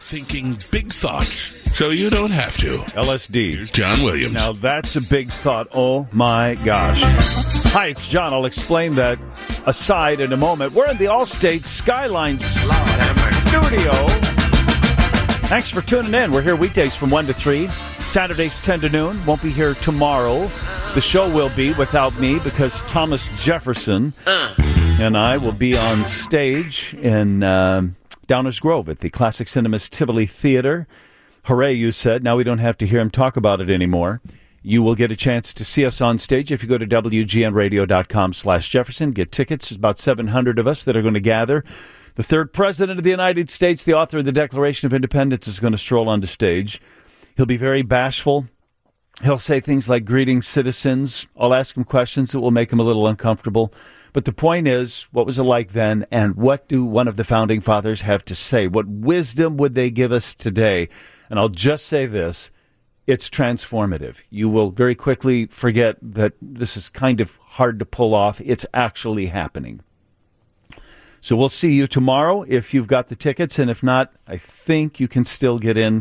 Thinking big thoughts so you don't have to. LSD. Here's John Williams. Now that's a big thought. Oh my gosh. Hi, it's John. I'll explain that aside in a moment. We're in the Allstate Skyline studio. Thanks for tuning in. We're here weekdays from 1 to 3. Saturdays 10 to noon. Won't be here tomorrow. The show will be without me because Thomas Jefferson and I will be on stage in Downers Grove at the Classic Cinemas Tivoli Theater. Hooray, you said. Now we don't have to hear him talk about it anymore. You will get a chance to see us on stage if you go to WGNradio.com/Jefferson. Get tickets. There's about 700 of us that are going to gather. The third president of the United States, the author of the Declaration of Independence, is going to stroll onto stage. He'll be very bashful. He'll say things like, "Greetings, citizens." I'll ask him questions that will make him a little uncomfortable. But the point is, what was it like then, and what do one of the founding fathers have to say? What wisdom would they give us today? And I'll just say this, it's transformative. You will very quickly forget that this is kind of hard to pull off. It's actually happening. So we'll see you tomorrow if you've got the tickets, and if not, I think you can still get in.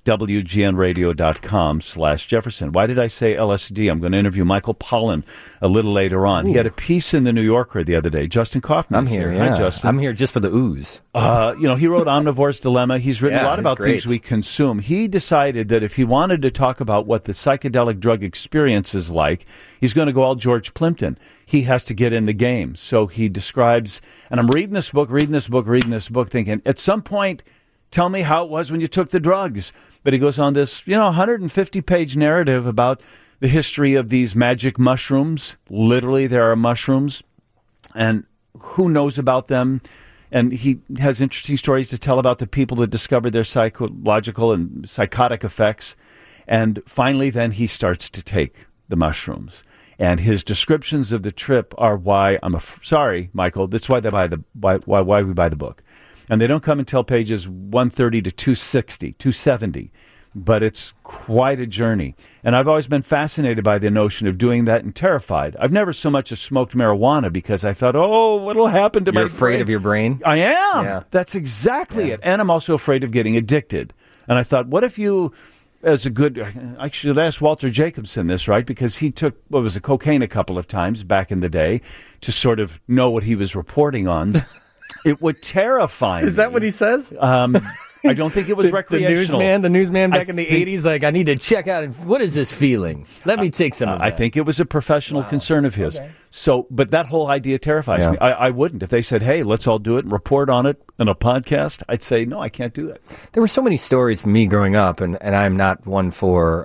WGNradio.com/Jefferson. Why did I say LSD? I'm going to interview Michael Pollan a little later on. Ooh. He had a piece in the New Yorker the other day. Justin Kaufman. I'm here, yeah. Hi, Justin. I'm here just for the ooze. He wrote Omnivore's Dilemma. He's written a lot about things we consume. He decided that if he wanted to talk about what the psychedelic drug experience is like, he's going to go all George Plimpton. He has to get in the game. So he describes, and I'm reading this book, thinking, at some point, tell me how it was when you took the drugs. But he goes on this, 150-page narrative about the history of these magic mushrooms. Literally, there are mushrooms, and who knows about them? And he has interesting stories to tell about the people that discovered their psychological and psychotic effects. And finally, then he starts to take the mushrooms. And his descriptions of the trip are why sorry, Michael. That's why why we buy the book. And they don't come until pages 130 to 260, 270. But it's quite a journey. And I've always been fascinated by the notion of doing that and terrified. I've never so much as smoked marijuana because I thought, what'll happen to my brain? You're afraid of your brain? I am. Yeah. That's exactly it. And I'm also afraid of getting addicted. And I thought, what if you, as a good, I should ask Walter Jacobson this, right? Because he took, cocaine a couple of times back in the day to sort of know what he was reporting on. It would terrify me. Is that what he says? I don't think it was recreational. The newsman back in the 80s, like, I need to check out, what is this feeling? Let me take some of that. I think it was a professional concern of his. Okay. So, but that whole idea terrifies me. I wouldn't. If they said, hey, let's all do it and report on it in a podcast, I'd say, no, I can't do that. There were so many stories from me growing up, and I'm not one for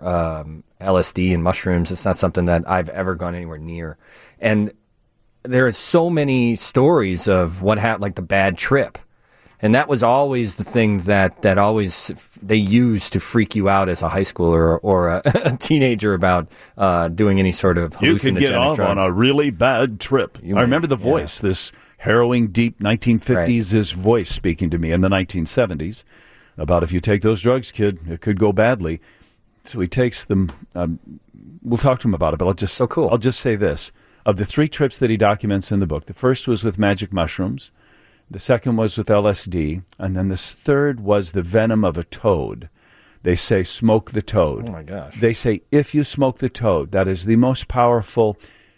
LSD and mushrooms. It's not something that I've ever gone anywhere near. And there are so many stories of what happened, like the bad trip. And that was always the thing that always they used to freak you out as a high schooler or a teenager about doing any sort of hallucinogenic drugs. You can get off on a really bad trip. I remember the voice, this harrowing, deep 1950s voice speaking to me in the 1970s about if you take those drugs, kid, it could go badly. So he takes them. We'll talk to him about it, but I'll just say this. Of the 3 trips that he documents in the book, the first was with magic mushrooms. The second was with LSD, and then this third was the venom of a toad. They say, smoke the toad. Oh, my gosh. They say, if you smoke the toad, that is the most powerful,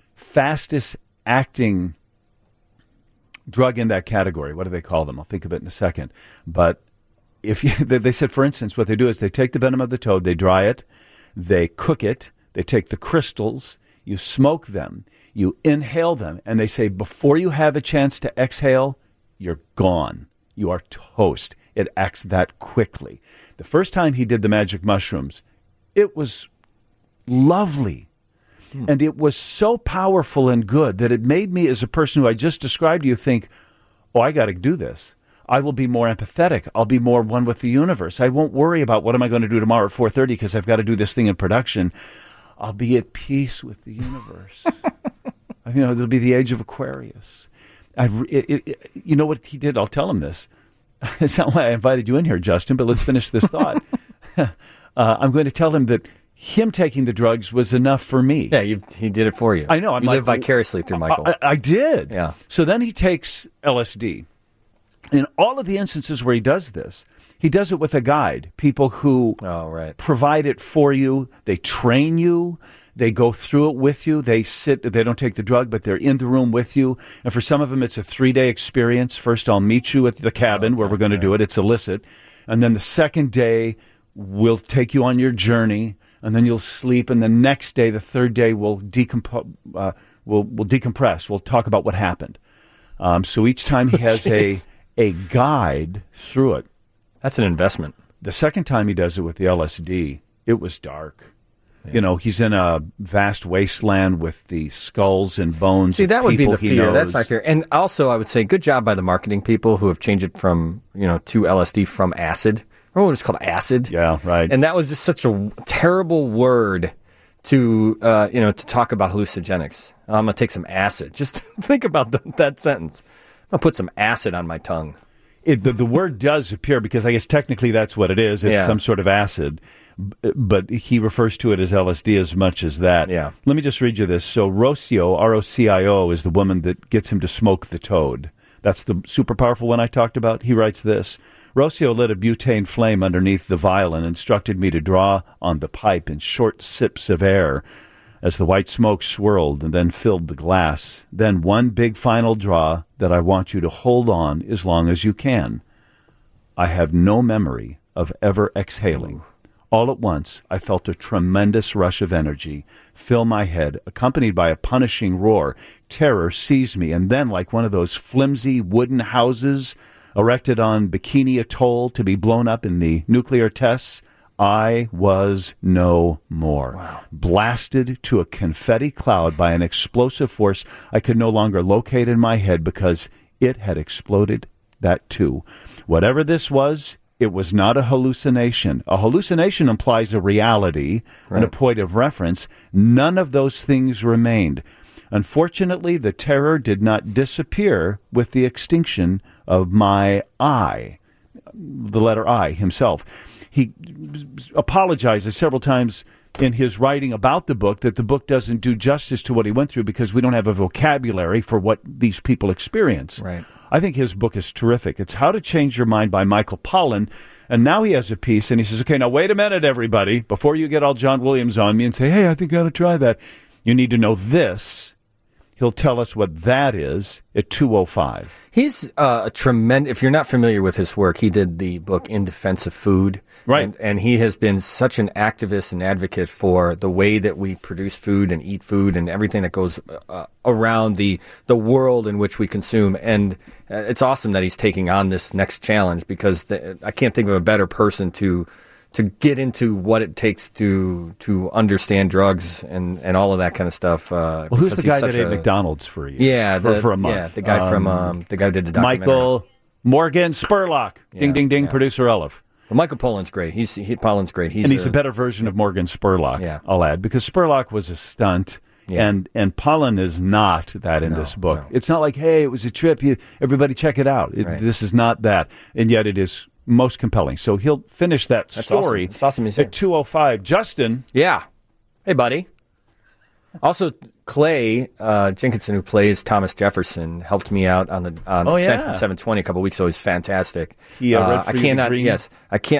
fastest-acting drug in that category. What do they call them? I'll think of it in a second. But they said, for instance, what they do is they take the venom of the toad, they dry it, they cook it, they take the crystals, you smoke them, you inhale them, and they say, before you have a chance to exhale, you're gone. You are toast. It acts that quickly. The first time he did the magic mushrooms, it was lovely. And it was so powerful and good that it made me, as a person who I just described to you, think, I got to do this. I will be more empathetic. I'll be more one with the universe. I won't worry about what am I going to do tomorrow at 4:30 because I've got to do this thing in production. I'll be at peace with the universe. There'll be the age of Aquarius. You know what he did? I'll tell him this. It's not why I invited you in here, Justin, but let's finish this thought. I'm going to tell him that him taking the drugs was enough for me. Yeah, he did it for you. I know. You live vicariously through Michael. I did. Yeah. So then he takes LSD. In all of the instances where he does this, He does it with a guide, people who provide it for you. They train you. They go through it with you. They don't take the drug, but they're in the room with you. And for some of them, it's a 3-day experience. First, I'll meet you at the cabin where we're going to do it. It's illicit. And then the second day, we'll take you on your journey. And then you'll sleep. And the next day, the third day, we'll decompress. We'll talk about what happened. So each time he has a guide through it. That's an investment. The second time he does it with the LSD, it was dark. Yeah. You know, he's in a vast wasteland with the skulls and bones. See, that would be the fear. That's my fear. And also, I would say, good job by the marketing people who have changed it from, to LSD from acid. Remember when it was called acid? Yeah, right. And that was just such a terrible word to talk about hallucinogenics. I'm going to take some acid. Just think about that sentence. I'm going to put some acid on my tongue. The word does appear because I guess technically that's what it is. It's some sort of acid, but he refers to it as LSD as much as that. Yeah. Let me just read you this. So Rocio, R-O-C-I-O, is the woman that gets him to smoke the toad. That's the super powerful one I talked about. He writes this. Rocio lit a butane flame underneath the vial and instructed me to draw on the pipe in short sips of air as the white smoke swirled and then filled the glass. Then one big final draw that I want you to hold on as long as you can. I have no memory of ever exhaling. All at once, I felt a tremendous rush of energy fill my head, accompanied by a punishing roar. Terror seized me, and then, like one of those flimsy wooden houses erected on Bikini Atoll to be blown up in the nuclear tests, I was no more. Wow. Blasted to a confetti cloud by an explosive force I could no longer locate in my head because it had exploded, that too. Whatever this was, it was not a hallucination. A hallucination implies a reality and a point of reference. None of those things remained. Unfortunately, the terror did not disappear with the extinction of my I, the letter I himself. He apologizes several times in his writing about the book that the book doesn't do justice to what he went through because we don't have a vocabulary for what these people experience. Right. I think his book is terrific. It's How to Change Your Mind by Michael Pollan. And now he has a piece, and he says, okay, now wait a minute, everybody. Before you get all John Williams on me and say, hey, I think I ought to try that, you need to know this. He'll tell us what that is at 2:05. He's a tremendous. If you're not familiar with his work, he did the book In Defense of Food, right? And he has been such an activist and advocate for the way that we produce food and eat food and everything that goes around the world in which we consume. And it's awesome that he's taking on this next challenge because I can't think of a better person to get into what it takes to understand drugs and all of that kind of stuff. Well, who's the guy that ate McDonald's for a year? Yeah, for a month. Yeah, the guy from the guy who did the documentary. Michael Morgan Spurlock. Ding, ding, ding. Producer Elif. Well, Michael Pollan's great. Pollan's great. He's a better version of Morgan Spurlock. Yeah. I'll add because Spurlock was a stunt. Yeah. And Pollan is not that in this book. No. It's not like, hey, it was a trip. Everybody check it out. This is not that. And yet it is most compelling. So he'll finish that story. That's awesome. At 2:05. Justin. Yeah. Hey, buddy. Also, Clay Jenkinson, who plays Thomas Jefferson, helped me out on Extension 720 a couple weeks ago. He's fantastic. He read for you the green? Yes.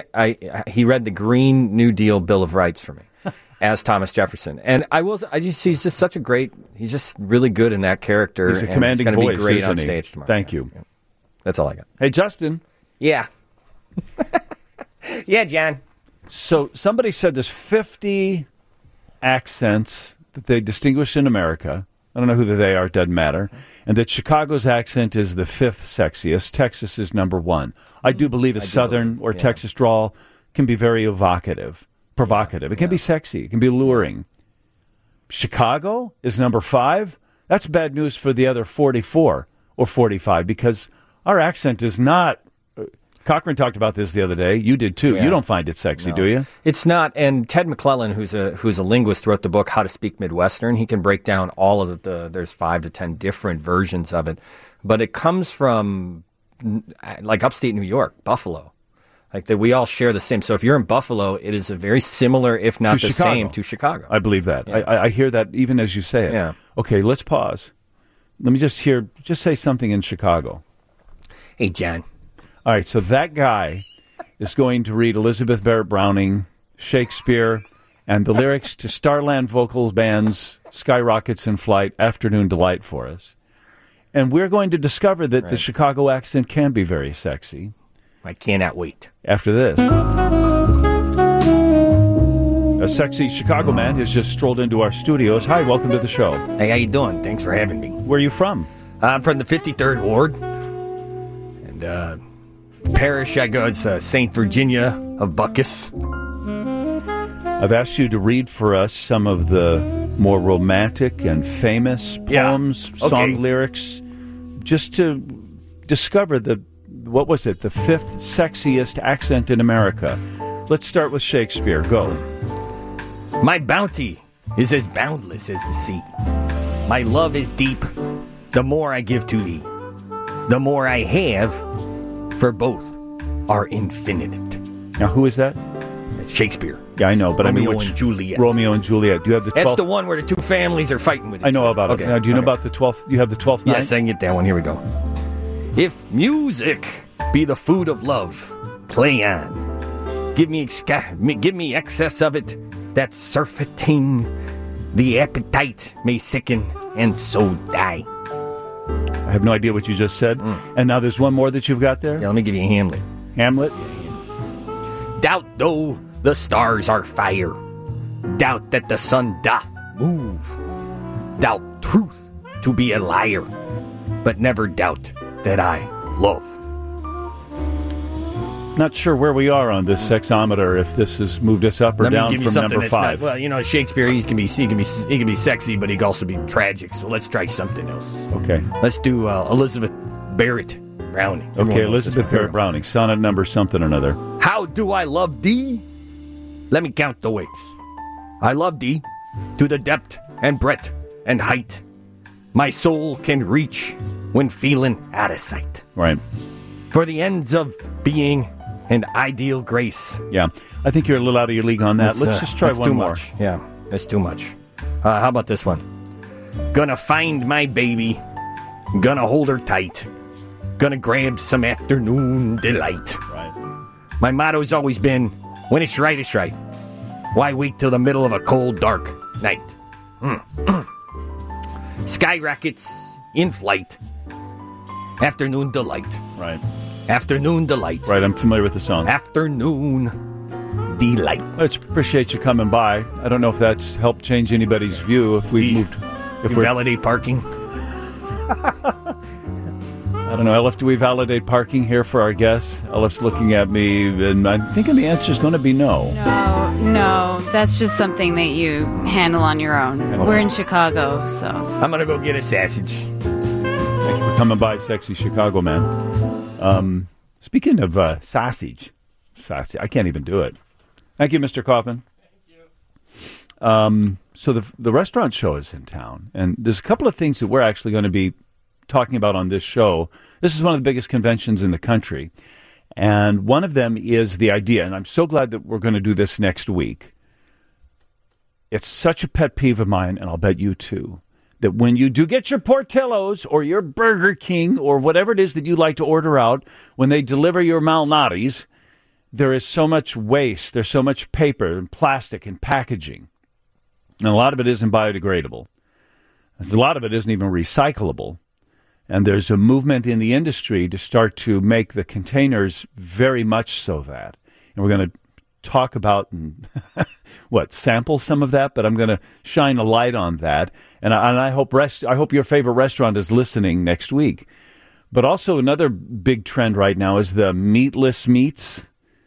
He read the Green New Deal Bill of Rights for me. As Thomas Jefferson. And he's just such a great, he's just really good in that character. He's a commanding voice, going to be great on he? stage tomorrow. Thank you. Yeah. That's all I got. Hey, Justin. Yeah. Yeah, John. So somebody said there's 50 accents that they distinguish in America. I don't know who they are. It doesn't matter. And that Chicago's accent is the 5th sexiest. Texas is number 1. I do believe a Southern or Texas drawl can be very provocative. It can be sexy. It can be alluring. Chicago is number 5. That's bad news for the other 44 or 45 because our accent is not. Cochran talked about this the other day. You did too. Yeah. You don't find it sexy, do you? It's not. And Ted McClellan, who's a linguist, wrote the book How to Speak Midwestern. He can break down all of there's 5 to 10 different versions of it, but it comes from like upstate New York, Buffalo. Like that, we all share the same. So if you're in Buffalo, it is a very similar, if not the same, to Chicago. I believe that. Yeah. I hear that even as you say it. Yeah. Okay, let's pause. Let me just say something in Chicago. Hey, John. All right, so that guy is going to read Elizabeth Barrett Browning, Shakespeare, and the lyrics to Starland Vocal Band's Skyrockets in Flight, Afternoon Delight for us. And we're going to discover that the Chicago accent can be very sexy. I cannot wait. After this. A sexy Chicago man has just strolled into our studios. Hi, welcome to the show. Hey, how you doing? Thanks for having me. Where are you from? I'm from the 53rd Ward. And parish I go, it's St. Virginia of Buckus. I've asked you to read for us some of the more romantic and famous poems, song lyrics, just to discover the fifth sexiest accent in America. Let's start with Shakespeare. Go. My bounty is as boundless as the sea. My love is deep. The more I give to thee, the more I have, for both are infinite. Now, who is that? It's Shakespeare. Yeah, I know, but Romeo I mean, and Juliet. Romeo and Juliet. Do you have the 12th? That's the one where the two families are fighting with each other. I know about it. Now, do you know about the 12th? You have the 12th night? Yes, I can get that one. Here we go. If music be the food of love, play on. Give me excess of it, that surfeiting the appetite may sicken and so die. I have no idea what you just said. And now there's one more that you've got there? Yeah, let me give you Hamlet. Hamlet? Doubt though the stars are fire. Doubt that the sun doth move. Doubt truth to be a liar. But never doubt that I love. Not sure where we are on this sexometer, if this has moved us up or down from number 5. Well, you know, Shakespeare, he can be sexy, but he can also be tragic. So let's try something else. Okay. Let's do Elizabeth Barrett Browning. Okay, Elizabeth Barrett Browning, sonnet number something or another. How do I love thee? Let me count the ways. I love thee to the depth and breadth and height my soul can reach when feeling out of sight. Right. For the ends of being and ideal grace. Yeah, I think you're a little out of your league on that. Let's just try one more. Much. Yeah, that's too much. How about this one? Gonna find my baby. Gonna hold her tight. Gonna grab some afternoon delight. Right. My motto's always been, when it's right, it's right. Why wait till the middle of a cold, dark night? Skyrockets in flight. Afternoon delight. Right. Afternoon delight. Right, I'm familiar with the song. Afternoon delight. Let's appreciate you coming by. I don't know if that's helped change anybody's view if we moved. If we validate parking. I don't know, Elif, do we validate parking here for our guests? Elif's looking at me, and I'm thinking the answer is going to be no. No, that's just something that you handle on your own. Okay. We're in Chicago, so. I'm going to go get a sausage. Thank you for coming by, sexy Chicago man. Speaking of sausage, I can't even do it. Thank you, Mr. Kaufman. Thank you. So the restaurant show is in town, and there's a couple of things that we're actually going to be talking about on this show. This is one of the biggest conventions in the country, and one of them is the idea, and I'm so glad that we're going to do this next week. It's such a pet peeve of mine, and I'll bet you too, that when you do get your Portillo's or your Burger King or whatever it is that you like to order out, when they deliver your Malnati's, there is so much waste. There's so much paper and plastic and packaging. And a lot of it isn't biodegradable. A lot of it isn't even recyclable. And there's a movement in the industry to start to make the containers very much so that. And we're going to talk about and sample some of that, but I'm going to shine a light on that. And I hope your favorite restaurant is listening next week. But also another big trend right now is the meatless meats.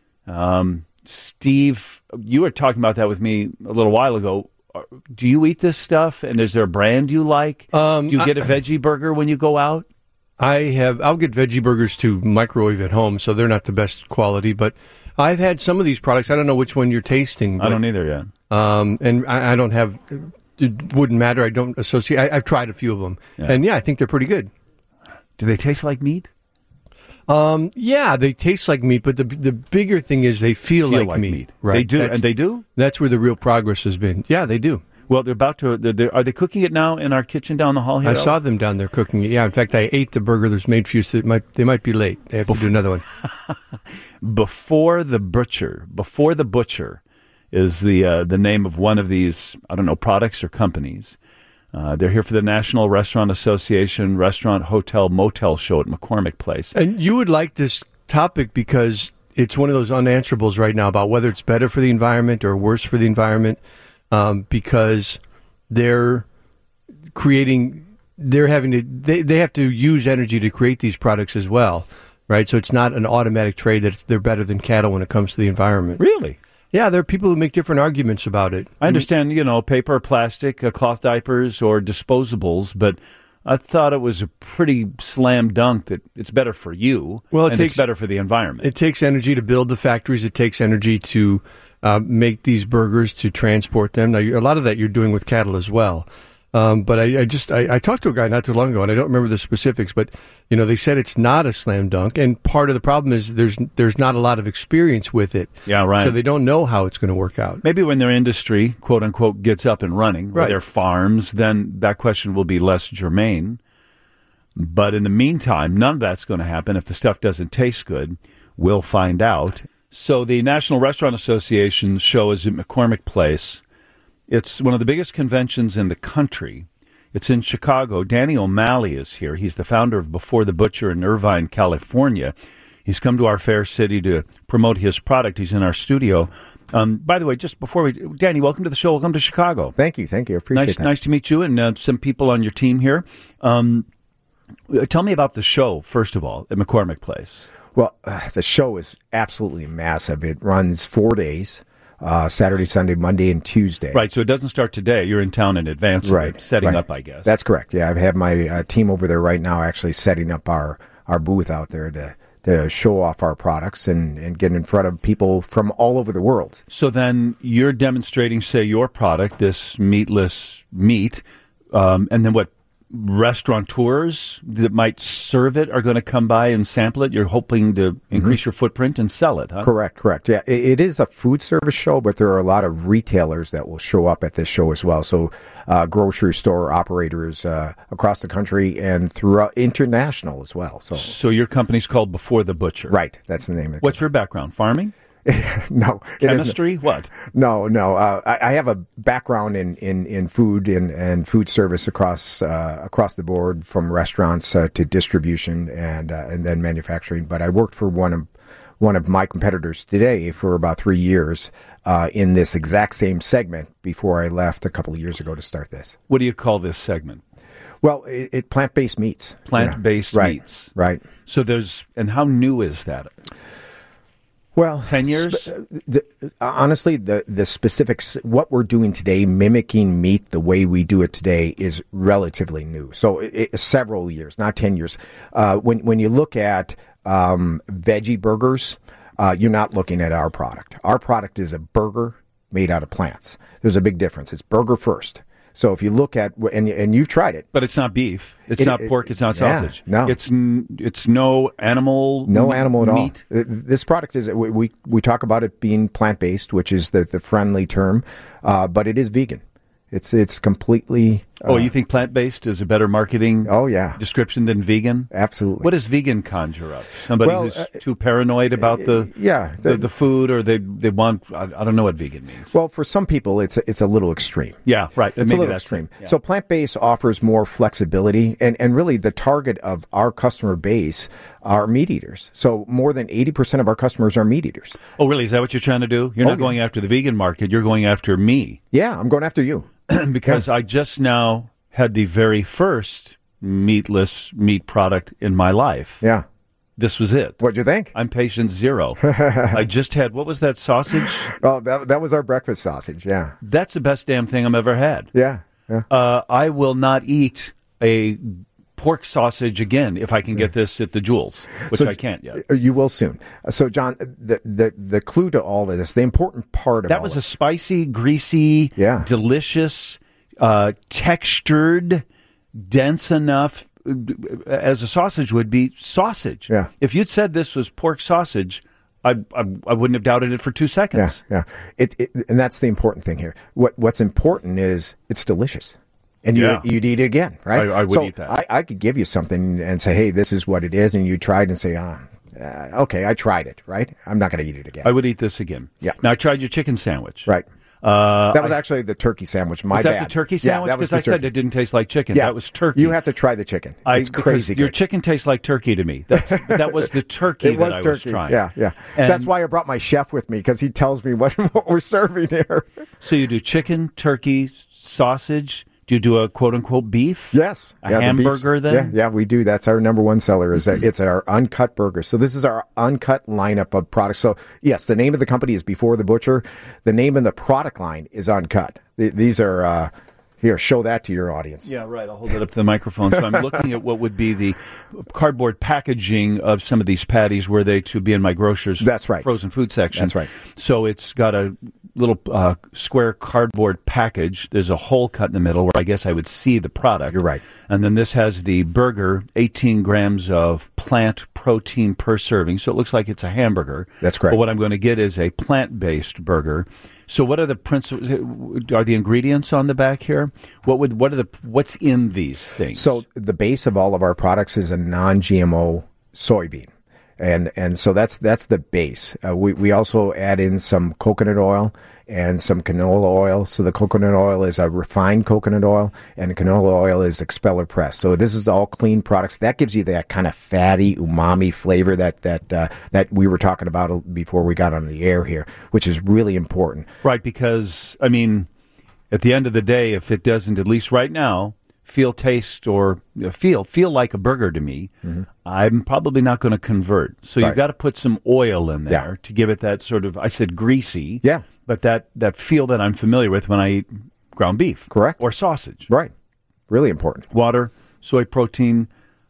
Steve, you were talking about that with me a little while ago. Do you eat this stuff? And is there a brand you like? Do you get a veggie burger when you go out? I'll get veggie burgers to microwave at home, so they're not the best quality, but I've had some of these products. I don't know which one you're tasting. But, I don't either yet. And I don't have, it wouldn't matter. I don't associate. I've tried a few of them. Yeah. And I think they're pretty good. Do they taste like meat? Yeah, they taste like meat, but the bigger thing is they feel like meat. Right. They do, and they do? That's where the real progress has been. Yeah, they do. Well, they're about to. Are they cooking it now in our kitchen down the hall here? I saw them down there cooking it. Yeah, in fact, I ate the burger that was made for you, so they might be late. They have to do another one. Before the Butcher is the name of one of these, I don't know, products or companies. They're here for the National Restaurant Association Restaurant Hotel Motel Show at McCormick Place. And you would like this topic because it's one of those unanswerables right now about whether it's better for the environment or worse for the environment. Because they're they have to use energy to create these products as well, right? So it's not an automatic trade that they're better than cattle when it comes to the environment. Really? Yeah, there are people who make different arguments about it. I understand, paper, plastic, cloth diapers, or disposables, but I thought it was a pretty slam dunk that it's better for you, it's better for the environment. It takes energy to build the factories. It takes energy to make these burgers, to transport them. Now, a lot of that you're doing with cattle as well. But I talked to a guy not too long ago, and I don't remember the specifics, but they said it's not a slam dunk, and part of the problem is there's not a lot of experience with it. Yeah, right. So they don't know how it's going to work out. Maybe when their industry, quote unquote, gets up and running, or their farms, then that question will be less germane. But in the meantime, none of that's going to happen. If the stuff doesn't taste good, we'll find out. So the National Restaurant Association show is at McCormick Place. It's one of the biggest conventions in the country. It's in Chicago. Danny O'Malley is here. He's the founder of Before the Butcher in Irvine, California. He's come to our fair city to promote his product. He's in our studio. By the way, just before Danny, welcome to the show. Welcome to Chicago. Thank you. Appreciate that. Nice to meet you and some people on your team here. Tell me about the show, first of all, at McCormick Place. Well, the show is absolutely massive. It runs 4 days, Saturday, Sunday, Monday, and Tuesday. Right, so it doesn't start today. You're in town in advance of setting up, I guess. That's correct. Yeah, I have my team over there right now actually setting up our booth out there to show off our products and get in front of people from all over the world. So then you're demonstrating, say, your product, this meatless meat, and then what? Restaurateurs that might serve it are going to come by and sample it. You're hoping to increase your footprint and sell it, huh? Correct. Yeah, it is a food service show, but there are a lot of retailers that will show up at this show as well. So grocery store operators across the country and throughout international as well. So your company's called Before the Butcher. Right, that's the name of it. What's your background? Farming? No. Chemistry? What? No. I have a background in food and food service across the board, from restaurants to distribution and then manufacturing. But I worked for one of my competitors today for about 3 years in this exact same segment before I left a couple of years ago to start this. What do you call this segment? Well, it plant-based meats. Plant-based meats. Right. So and how new is that? Well, 10 years? Honestly, the specifics, what we're doing today, mimicking meat the way we do it today, is relatively new. So several years, not 10 years. When you look at veggie burgers, you're not looking at our product. Our product is a burger made out of plants. There's a big difference. It's burger first. So if you look at, and you've tried it. But it's not beef. It's not pork. It's not sausage. No. It's no animal. No animal at meat. all. This product is, we talk about it being plant-based, which is the friendly term, but it is vegan. It's completely. You think plant-based is a better marketing description than vegan? Absolutely. What does vegan conjure up? Somebody who's too paranoid about the food, or they want, I don't know what vegan means. Well, for some people, it's a little extreme. Yeah, right. It's a little extreme. Yeah. So plant-based offers more flexibility, and really the target of our customer base are meat eaters. So more than 80% of our customers are meat eaters. Oh, really? Is that what you're trying to do? You're not going after the vegan market. You're going after me. Yeah, I'm going after you. Because I just now had the very first meatless meat product in my life. Yeah. This was it. What'd you think? I'm patient zero. I just had, what was that sausage? Oh, that was our breakfast sausage, yeah. That's the best damn thing I've ever had. Yeah. I will not eat a pork sausage again if I can get this at the Jewels, which I can't yet. You will soon. So, John, the clue to all of this, the important part of that was a spicy, greasy, delicious, textured, dense enough, as a sausage would be, sausage. Yeah. If you'd said this was pork sausage, I wouldn't have doubted it for 2 seconds. Yeah. And that's the important thing here. What's important is it's delicious. And you'd eat it again, right? I would eat that. I could give you something and say, hey, this is what it is, and you tried and say, okay, I tried it, right? I'm not going to eat it again. I would eat this again. Yeah. Now, I tried your chicken sandwich. Right. That was actually the turkey sandwich. My bad. Was that the turkey sandwich? Yeah, that was because I said it didn't taste like chicken. Yeah. That was turkey. You have to try the chicken. It's crazy good. Your chicken tastes like turkey to me. That was the turkey that I was trying. Yeah. And that's why I brought my chef with me, because he tells me what we're serving here. So you do chicken, turkey, sausage. Do you do a quote-unquote beef? Yes. A hamburger then? Yeah, we do. That's our number one seller. It's our uncut burger. So this is our uncut lineup of products. So, yes, the name of the company is Before the Butcher. The name of the product line is Uncut. These are... Here, show that to your audience. Yeah, right. I'll hold it up to the microphone. So I'm looking at what would be the cardboard packaging of some of these patties were they to be in my grocer's frozen food section. That's right. So it's got a little square cardboard package. There's a hole cut in the middle where I guess I would see the product. You're right. And then this has the burger, 18 grams of plant protein per serving. So it looks like it's a hamburger. That's correct. But what I'm going to get is a plant-based burger. So what are the principles? Are the ingredients on the back here? What's in these things? So the base of all of our products is a non-GMO soybean, and so that's the base. We also add in some coconut oil and some canola oil. So the coconut oil is a refined coconut oil, and the canola oil is expeller pressed. So this is all clean products. That gives you that kind of fatty umami flavor that we were talking about before we got on the air here, which is really important. Right, because I mean, at the end of the day, if it doesn't, at least right now, taste or feel like a burger to me, I'm probably not going to convert. So you've got to put some oil in there to give it that sort of, I said greasy, but that feel that I'm familiar with when I eat ground beef. Correct. Or sausage. Right. Really important. Water, soy protein,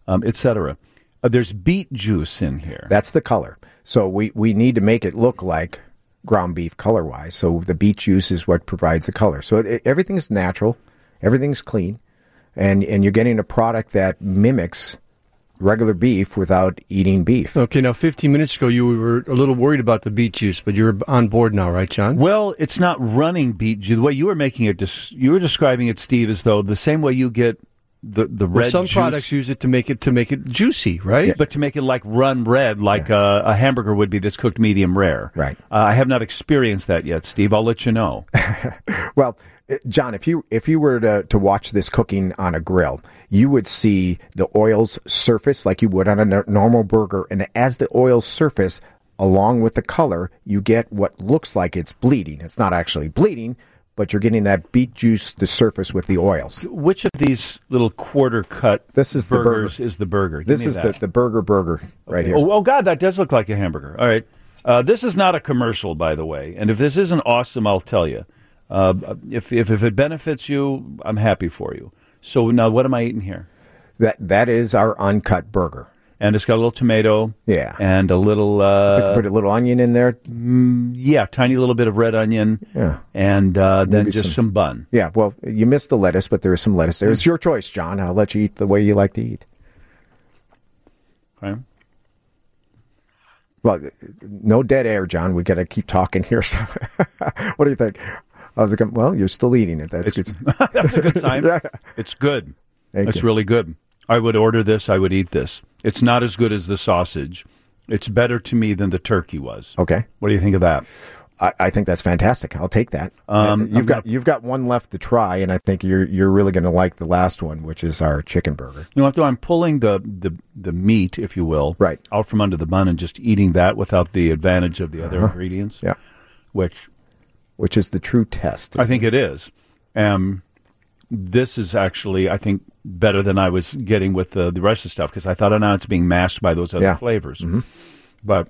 etc. There's beet juice in here. That's the color. So we need to make it look like ground beef color-wise. So the beet juice is what provides the color. So everything's natural. Everything's clean. And you're getting a product that mimics regular beef without eating beef. Okay, now 15 minutes ago you were a little worried about the beet juice, but you're on board now, right, John? Well, it's not running beet juice. The way you were making it, you were describing it, Steve, as though the same way you get the red some juice. Products use it to make it juicy, right? Yeah, but to make it like run red, like a hamburger would be that's cooked medium rare. Right. I have not experienced that yet, Steve. I'll let you know. Well, John, if you were to watch this cooking on a grill, you would see the oils surface like you would on a normal burger, and as the oils surface, along with the color, you get what looks like it's bleeding. It's not actually bleeding, but you're getting that beet juice to surface with the oils. Which of these little quarter cut burgers is the burger? This is the burger right here. Oh, God, that does look like a hamburger. All right. This is not a commercial, by the way. And if this isn't awesome, I'll tell you. If it benefits you, I'm happy for you. So now what am I eating here? That is our uncut burger. And it's got a little tomato. Yeah. And a little... put a little onion in there. Yeah, tiny little bit of red onion. Yeah. And then just some bun. Yeah, well, you missed the lettuce, but there is some lettuce there. It's your choice, John. I'll let you eat the way you like to eat. Okay. Well, no dead air, John. We got to keep talking here. So what do you think? Well, you're still eating it. That's good. That's a good sign. Yeah. It's good. It's really good. I would order this. I would eat this. It's not as good as the sausage. It's better to me than the turkey was. Okay. What do you think of that? I think that's fantastic. I'll take that. You've got one left to try, and I think you're really going to like the last one, which is our chicken burger. You know, after I'm pulling the meat, if you will, right, out from under the bun and just eating that without the advantage of the other ingredients. Yeah. Which is the true test. I think it is. This is actually, I think, better than I was getting with the rest of the stuff because I thought, now it's being masked by those other flavors. Mm-hmm. But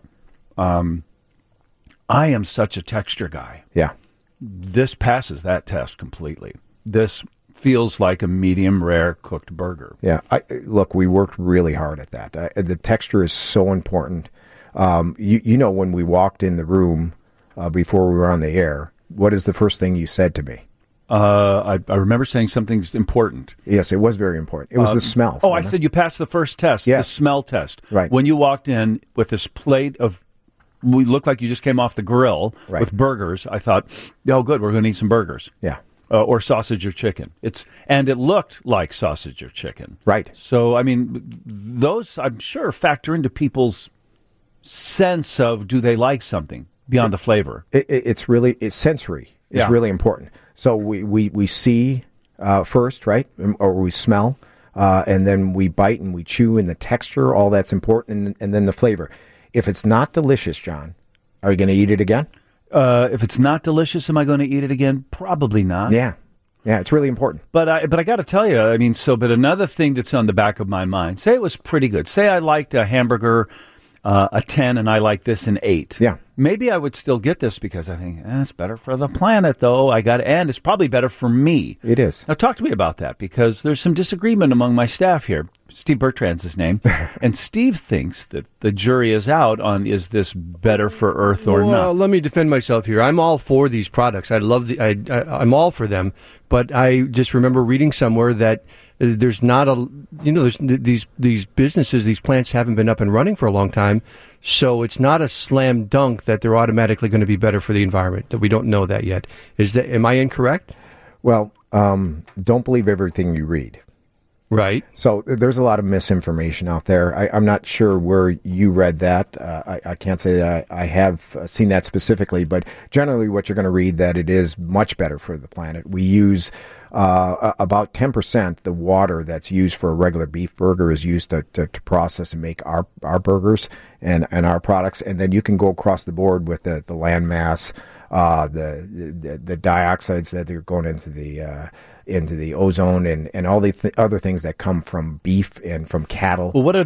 I am such a texture guy. Yeah. This passes that test completely. This feels like a medium rare cooked burger. Yeah. Look, we worked really hard at that. The texture is so important. You know, when we walked in the room before we were on the air, what is the first thing you said to me? I remember saying something important. Yes, it was very important. It was the smell. Oh, I said you passed the first test, the smell test. Right. When you walked in with this plate of looked like you just came off the grill with burgers, I thought, oh, good, we're going to eat some burgers. Yeah. Or sausage or chicken. It looked like sausage or chicken. Right. So, I mean, those, I'm sure, factor into people's sense of do they like something beyond the flavor. It's sensory is really important. So we see first, right? Or we smell, and then we bite and we chew, and the texture, all that's important, and then the flavor. If it's not delicious, John, are you going to eat it again? If it's not delicious, am I going to eat it again? Probably not. Yeah, it's really important. But I got to tell you, I mean, but another thing that's on the back of my mind, say it was pretty good. Say I liked a hamburger a 10 and I like this an 8. Yeah. Maybe I would still get this because I think it's better for the planet, though. And it's probably better for me. It is. Now, talk to me about that because there's some disagreement among my staff here. Steve Bertrand's his name. And Steve thinks that the jury is out on is this better for Earth or not. Well, let me defend myself here. I'm all for these products. I'm all for them. But I just remember reading somewhere that there's not these businesses, these plants haven't been up and running for a long time. So it's not a slam dunk that they're automatically going to be better for the environment, that we don't know that yet. Am I incorrect? Well, don't believe everything you read. Right. So there's a lot of misinformation out there. I'm not sure where you read that. I can't say that I have seen that specifically, but generally what you're going to read that it is much better for the planet. We use about 10% the water that's used for a regular beef burger is used to process and make our burgers and our products. And then you can go across the board with the land mass, the dioxides that are going into the ozone and all the other things that come from beef and from cattle. Well, what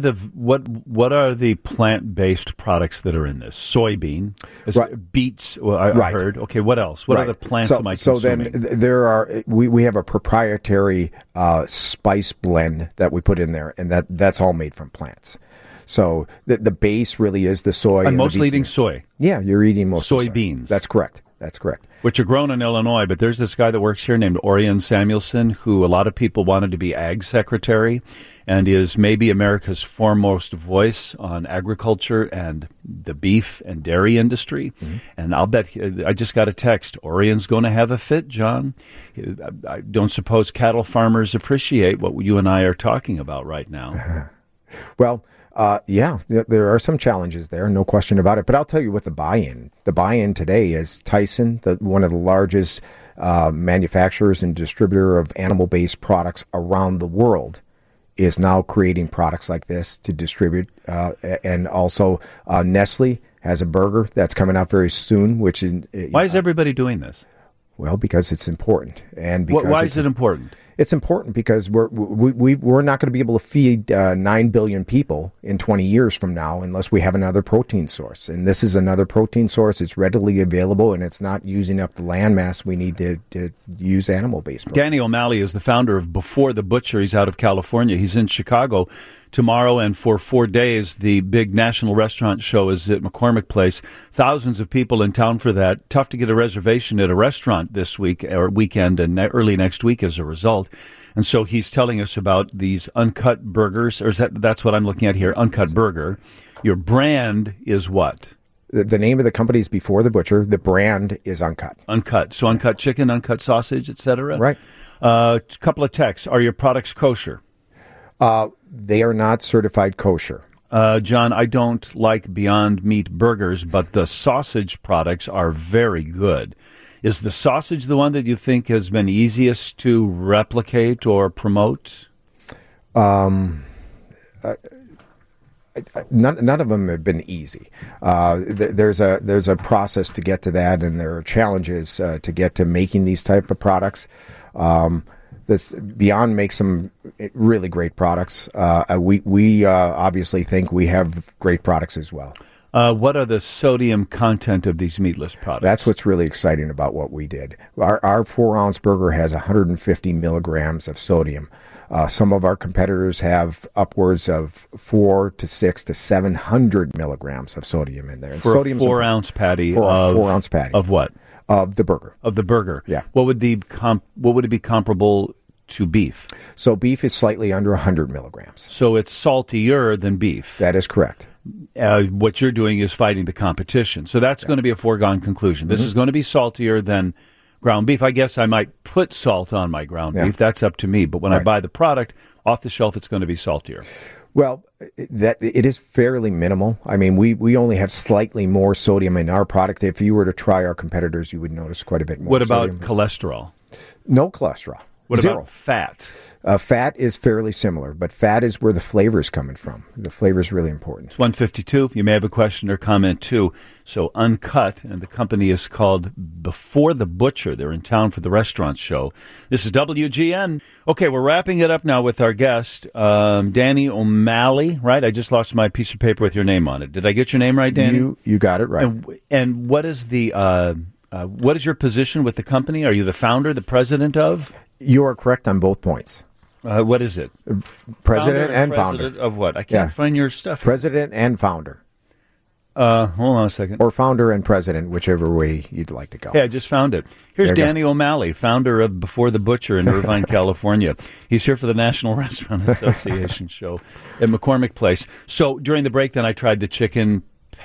are the plant-based products that are in this? Soybean, beets. Well, I heard. Okay, what else? What other plants am I consuming? So then there are we have a proprietary spice blend that we put in there, and that's all made from plants. So the base really is the soy. I'm mostly eating soy. Yeah, you're eating mostly soybeans. That's correct. Which are grown in Illinois, but there's this guy that works here named Orion Samuelson, who a lot of people wanted to be ag secretary and is maybe America's foremost voice on agriculture and the beef and dairy industry. Mm-hmm. And I'll bet, I just got a text, Orion's going to have a fit, John. I don't suppose cattle farmers appreciate what you and I are talking about right now. Well, yeah, there are some challenges there, no question about it. But I'll tell you what the buy-in today is Tyson, one of the largest manufacturers and distributor of animal-based products around the world, is now creating products like this to distribute. And also Nestle has a burger that's coming out very soon, which is... Why is everybody doing this? Well, because it's important. And because why is it important? It's important because we're not going to be able to feed 9 billion people in 20 years from now unless we have another protein source. And this is another protein source. It's readily available, and it's not using up the land mass we need to use animal-based protein. Danny O'Malley is the founder of Before the Butcher. He's out of California. He's in Chicago tomorrow, and for 4 days, the big national restaurant show is at McCormick Place. Thousands of people in town for that. Tough to get a reservation at a restaurant this week or weekend and early next week as a result. And so he's telling us about these uncut burgers, or that's what I'm looking at here, Uncut Burger. Your brand is what? The name of the company is Before the Butcher. The brand is Uncut. Uncut. So uncut chicken, uncut sausage, etc. Right. A couple of texts. Are your products kosher? They are not certified kosher. John, I don't like Beyond Meat burgers, but the sausage products are very good. Is the sausage the one that you think has been easiest to replicate or promote? None of them have been easy. There's a process to get to that, and there are challenges to get to making these type of products. This Beyond makes some really great products. We obviously think we have great products as well. What are the sodium content of these meatless products? That's what's really exciting about what we did. Our 4-ounce burger has 150 milligrams of sodium. Some of our competitors have upwards of 400 to 600 to 700 milligrams of sodium in there. And for a 4-ounce patty. For a 4-ounce patty. Of what? Of the burger. Of the burger. Yeah. What would it be comparable to beef? So beef is slightly under 100 milligrams. So it's saltier than beef. That is correct. what you're doing is fighting the competition. So that's going to be a foregone conclusion. This is going to be saltier than ground beef. I guess I might put salt on my ground beef. That's up to me. But when I buy the product off the shelf, it's going to be saltier. Well, that it is fairly minimal. I mean, we only have slightly more sodium in our product. If you were to try our competitors, you would notice quite a bit more. What about sodium. Cholesterol? No cholesterol. What Zero. about fat? Fat is fairly similar, but fat is where the flavor is coming from. The flavor is really important. It's 1:52. You may have a question or comment, too. So Uncut, and the company is called Before the Butcher. They're in town for the restaurant show. This is WGN. Okay, we're wrapping it up now with our guest, Danny O'Malley, right? I just lost my piece of paper with your name on it. Did I get your name right, Danny? You got it right. And what is the what is your position with the company? Are you the founder, the president of? You are correct on both points. What is it? President and founder. President of what? I can't find your stuff. President and founder. Hold on a second. Or founder and president, whichever way you'd like to go. Yeah, I just found it. Here's Danny O'Malley, founder of Before the Butcher in Irvine, California. He's here for the National Restaurant Association show at McCormick Place. So during the break, then I tried the chicken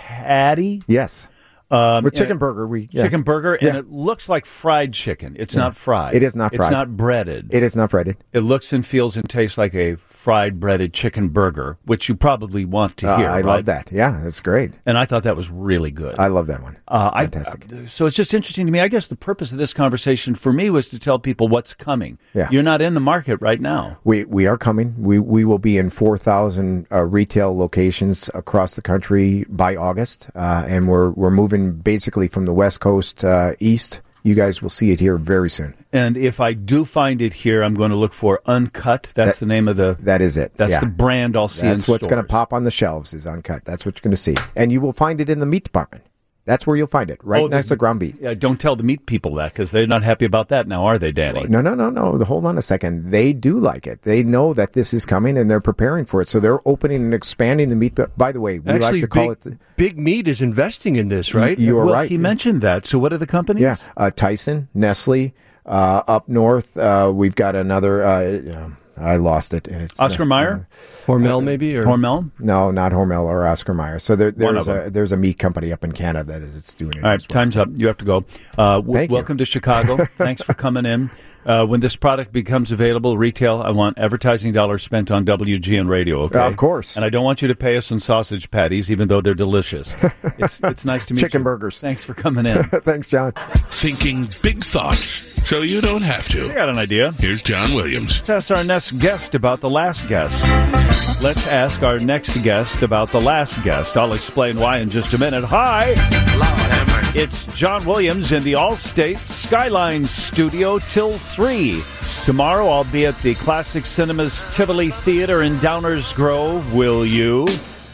patty. Yes. With chicken burger. Chicken burger, and it looks like fried chicken. It's not fried. It is not fried. It's not breaded. It is not breaded. It looks and feels and tastes like a fried breaded chicken burger, which you probably want to hear. I love that. Yeah, that's great. And I thought that was really good. I love that one. Fantastic. So it's just interesting to me. I guess the purpose of this conversation for me was to tell people what's coming. Yeah. You're not in the market right now. We are coming. We will be in 4,000 retail locations across the country by August, and we're moving basically from the West Coast east. You guys will see it here very soon. And if I do find it here, I'm going to look for Uncut. That's the name of the... That is it. That's the brand I'll see in stores. That's what's going to pop on the shelves is Uncut. That's what you're going to see. And you will find it in the meat department. That's where you'll find it, right next to ground beef. Don't tell the meat people that, because they're not happy about that now, are they, Danny? No. Hold on a second. They do like it. They know that this is coming, and they're preparing for it. So they're opening and expanding the meat. By the way, we like to call it... Big Meat is investing in this, right? You are right. He mentioned that. So what are the companies? Yeah, Tyson, Nestle, up north. We've got another... I lost it. It's, Oscar Mayer? Hormel, maybe? Or? Hormel? No, not Hormel or Oscar Mayer. So there's a meat company up in Canada that is doing it. All right, time's up. You have to go. Welcome to Chicago. Thanks for coming in. When this product becomes available retail, I want advertising dollars spent on WGN Radio, okay? Of course. And I don't want you to pay us in sausage patties, even though they're delicious. It's nice to meet you. Chicken burgers. Thanks for coming in. Thanks, John. Thinking big thoughts so you don't have to. I got an idea. Here's John Williams. Let's ask our next guest about the last guest. Let's ask our next guest about the last guest. I'll explain why in just a minute. Hi. It's John Williams in the Allstate Skyline Studio till 3. Tomorrow I'll be at the Classic Cinemas Tivoli Theater in Downers Grove. Will you?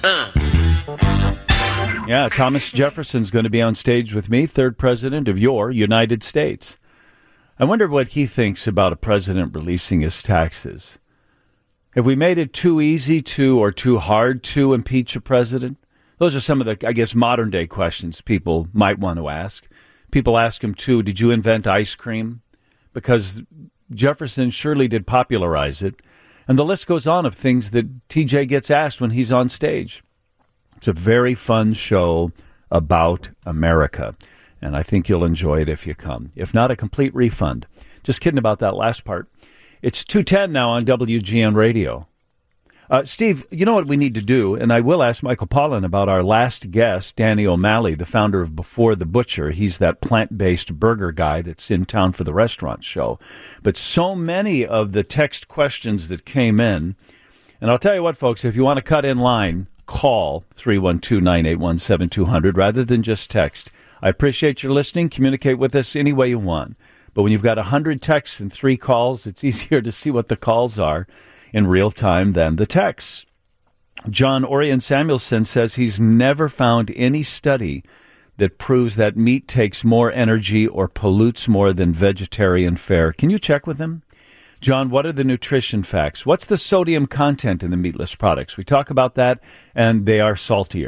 Yeah, Thomas Jefferson's going to be on stage with me, third president of your United States. I wonder what he thinks about a president releasing his taxes. Have we made it too easy to or too hard to impeach a president? Those are some of the, I guess, modern-day questions people might want to ask. People ask him, too, did you invent ice cream? Because Jefferson surely did popularize it. And the list goes on of things that TJ gets asked when he's on stage. It's a very fun show about America, and I think you'll enjoy it if you come. If not, a complete refund. Just kidding about that last part. It's 2:10 now on WGN Radio. Steve, you know what we need to do, and I will ask Michael Pollan about our last guest, Danny O'Malley, the founder of Before the Butcher. He's that plant-based burger guy that's in town for the restaurant show. But so many of the text questions that came in, and I'll tell you what, folks, if you want to cut in line, call 312-981-7200 rather than just text. I appreciate your listening. Communicate with us any way you want. But when you've got 100 texts and 3 calls, it's easier to see what the calls are in real time than the texts. John Orion Samuelson says he's never found any study that proves that meat takes more energy or pollutes more than vegetarian fare. Can you check with him? John, what are the nutrition facts? What's the sodium content in the meatless products? We talk about that, and they are saltier.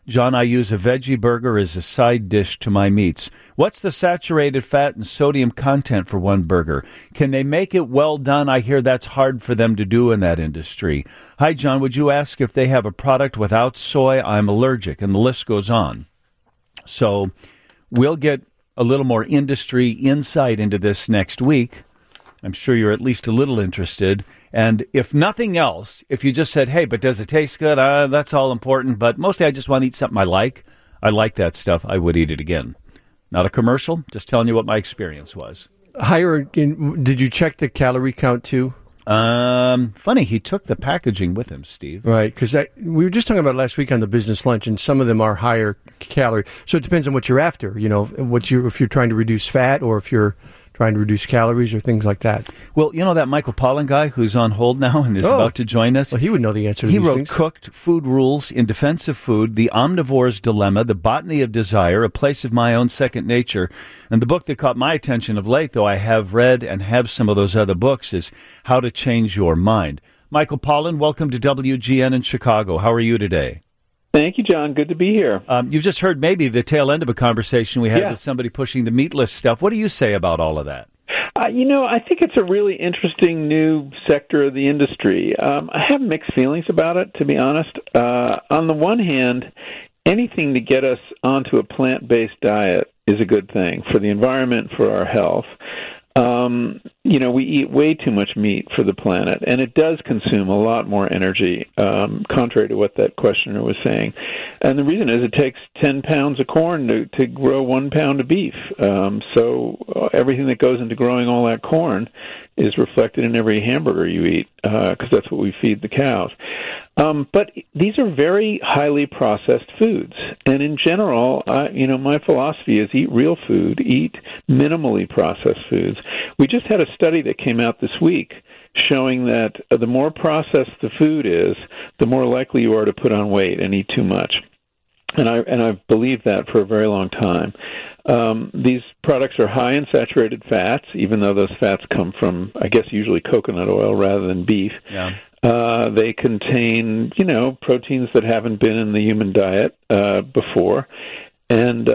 John, I use a veggie burger as a side dish to my meats. What's the saturated fat and sodium content for one burger? Can they make it well done? I hear that's hard for them to do in that industry. Hi, John, would you ask if they have a product without soy? I'm allergic, and the list goes on. So we'll get a little more industry insight into this next week. I'm sure you're at least a little interested. And if nothing else, if you just said, hey, but does it taste good? That's all important. But mostly I just want to eat something I like. I like that stuff. I would eat it again. Not a commercial, just telling you what my experience was. Did you check the calorie count too? Funny, he took the packaging with him, Steve. Right, because we were just talking about last week on the business lunch, and some of them are higher calorie. So it depends on what you're after. You know, if you're trying to reduce fat, or if you're trying to reduce calories or things like that. Well, you know that Michael Pollan guy who's on hold now and is about to join us? Well, he would know the answer to these things. He wrote Cooked Food Rules in Defense of Food, The Omnivore's Dilemma, The Botany of Desire, A Place of My Own Second Nature. And the book that caught my attention of late, though I have read and have some of those other books, is How to Change Your Mind. Michael Pollan, welcome to WGN in Chicago. How are you today? Thank you, John. Good to be here. You've just heard maybe the tail end of a conversation we had with somebody pushing the meatless stuff. What do you say about all of that? I think it's a really interesting new sector of the industry. I have mixed feelings about it, to be honest. On the one hand, anything to get us onto a plant-based diet is a good thing for the environment, for our health. We eat way too much meat for the planet, and it does consume a lot more energy, contrary to what that questioner was saying. And the reason is it takes 10 pounds of corn to grow 1 pound of beef. So everything that goes into growing all that corn is reflected in every hamburger you eat, because that's what we feed the cows. But these are very highly processed foods. And in general, my philosophy is eat real food, eat minimally processed foods. We just had a study that came out this week showing that the more processed the food is, the more likely you are to put on weight and eat too much. And I've believed that for a very long time. These products are high in saturated fats, even though those fats come from, I guess, usually coconut oil rather than beef. Yeah. They contain, proteins that haven't been in the human diet before. And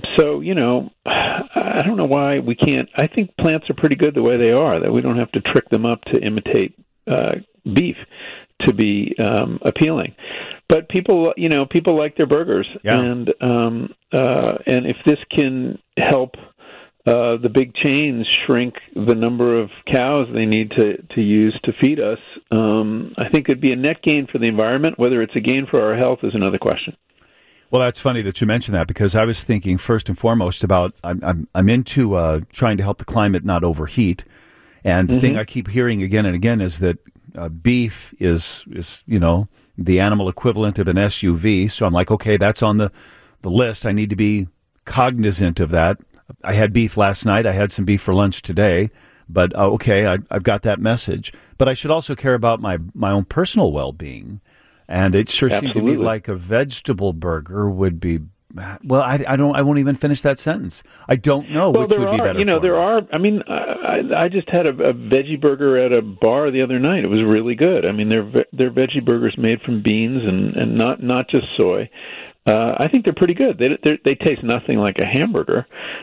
I don't know why we can't. I think plants are pretty good the way they are, that we don't have to trick them up to imitate beef to be appealing. But people like their burgers, and if this can help the big chains shrink the number of cows they need to use to feed us, I think it'd be a net gain for the environment. Whether it's a gain for our health is another question. Well, that's funny that you mentioned that, because I was thinking first and foremost about I'm into trying to help the climate not overheat, and the thing I keep hearing again and again is that beef is the animal equivalent of an SUV. So I'm like, okay, that's on the list. I need to be cognizant of that. I had beef last night. I had some beef for lunch today. But okay, I've got that message. But I should also care about my own personal well-being. And it sure seemed to me like a vegetable burger would be. Well, I won't even finish that sentence. I don't know which would be better. There are. I mean, I just had a veggie burger at a bar the other night. It was really good. I mean, they're veggie burgers made from beans and not just soy. I think they're pretty good. They taste nothing like a hamburger.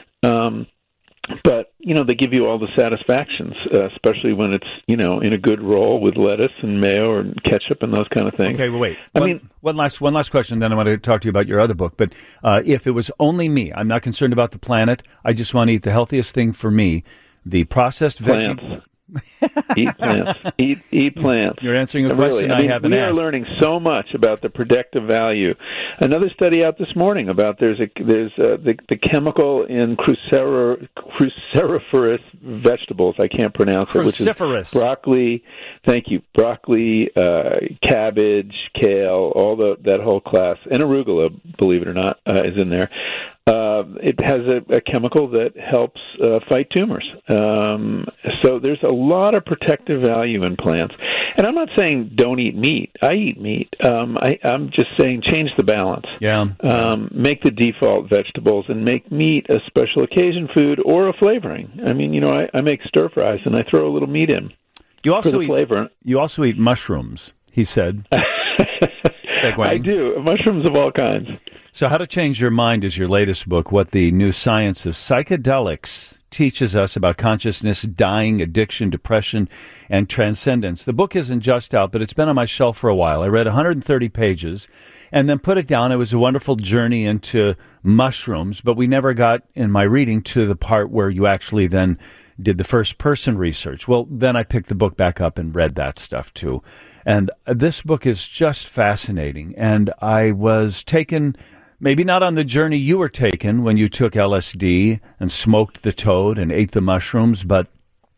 But, they give you all the satisfactions, especially when it's, in a good roll with lettuce and mayo or ketchup and those kind of things. Okay, well, wait. One last question, then I want to talk to you about your other book. But if it was only me, I'm not concerned about the planet. I just want to eat the healthiest thing for me, the processed plants. Eat plants. Eat plants. You're answering a question I haven't asked. We are learning so much about the protective value. Another study out this morning about there's the chemical in cruciferous vegetables. I can't pronounce it. Cruciferous. Which is broccoli. Thank you. Broccoli, cabbage, kale, that whole class, and arugula, believe it or not, is in there. It has a chemical that helps fight tumors. So there's a lot of protective value in plants. And I'm not saying don't eat meat. I eat meat. I'm just saying change the balance. Yeah. Make the default vegetables and make meat a special occasion food or a flavoring. I mean, I make stir fries and I throw a little meat in for the flavor. You also eat mushrooms, he said. Segueing. I do. Mushrooms of all kinds. So How to Change Your Mind is your latest book, what the new science of psychedelics teaches us about consciousness, dying, addiction, depression, and transcendence. The book isn't just out, but it's been on my shelf for a while. I read 130 pages and then put it down. It was a wonderful journey into mushrooms, but we never got, in my reading, to the part where you actually then did the first-person research. Well, then I picked the book back up and read that stuff, too. And this book is just fascinating. And I was taken, maybe not on the journey you were taken when you took LSD and smoked the toad and ate the mushrooms, but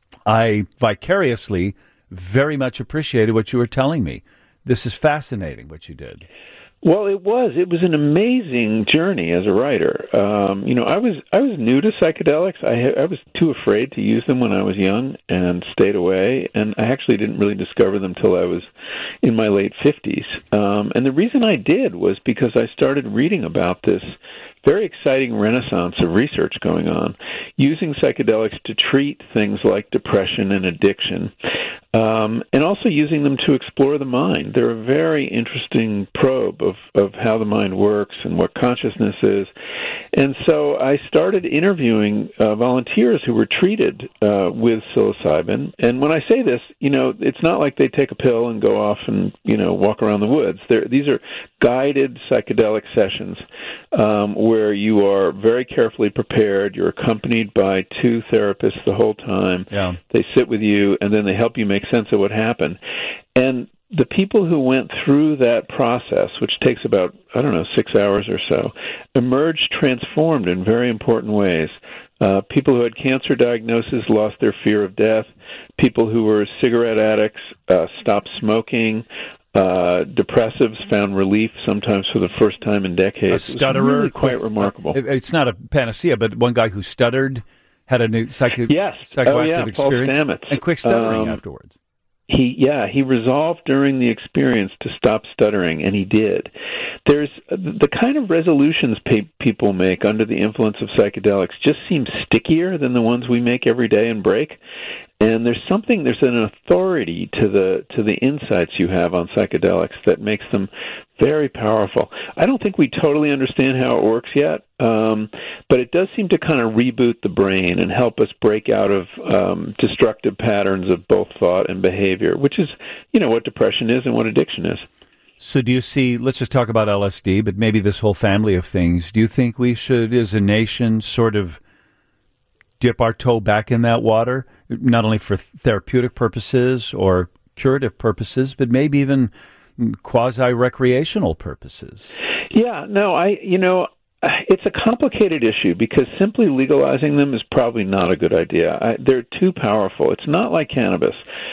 I vicariously very much appreciated what you were telling me. This is fascinating, what you did. Well, it was an amazing journey as a writer. I was new to psychedelics. I was too afraid to use them when I was young and stayed away, and I actually didn't really discover them till I was in my late 50s. And the reason I did was because I started reading about this very exciting renaissance of research going on, using psychedelics to treat things like depression and addiction, and also using them to explore the mind. They're a very interesting probe of how the mind works and what consciousness is. And so I started interviewing volunteers who were treated with psilocybin. And when I say this, it's not like they take a pill and go off and, walk around the woods. These are guided psychedelic sessions where you are very carefully prepared. You're accompanied by two therapists the whole time. Yeah. They sit with you, and then they help you make sense of what happened. And the people who went through that process, which takes about, 6 hours or so, emerged transformed in very important ways. People who had cancer diagnoses lost their fear of death. People who were cigarette addicts stopped smoking. Depressives found relief sometimes for the first time in decades. A stutterer, really quite remarkable. It's not a panacea, but one guy who stuttered had a new psychoactive experience Paul Stamets. and quick stuttering afterwards. He resolved during the experience to stop stuttering, and he did. There's the kind of resolutions people make under the influence of psychedelics just seem stickier than the ones we make every day and break. And there's an authority to the insights you have on psychedelics that makes them very powerful. I don't think we totally understand how it works yet, but it does seem to kind of reboot the brain and help us break out of destructive patterns of both thought and behavior, which is, what depression is and what addiction is. So do you see, let's just talk about LSD, but maybe this whole family of things, do you think we should, as a nation, sort of dip our toe back in that water, not only for therapeutic purposes or curative purposes, but maybe even quasi-recreational purposes? Yeah, no, it's a complicated issue because simply legalizing them is probably not a good idea. They're too powerful. It's not like cannabis.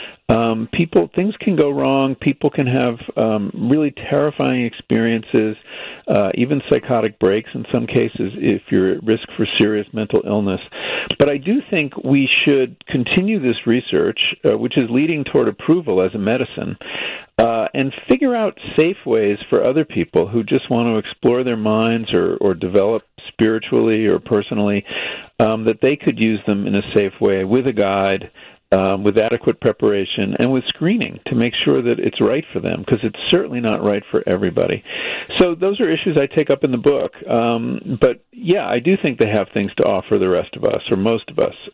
Things can go wrong. People can have really terrifying experiences, even psychotic breaks in some cases if you're at risk for serious mental illness. But I do think we should continue this research, which is leading toward approval as a medicine, and figure out safe ways for other people who just want to explore their minds or develop spiritually or personally, that they could use them in a safe way with a guide, with adequate preparation, and with screening to make sure that it's right for them, because it's certainly not right for everybody. So those are issues I take up in the book. But yeah, I do think they have things to offer the rest of us, or most of us.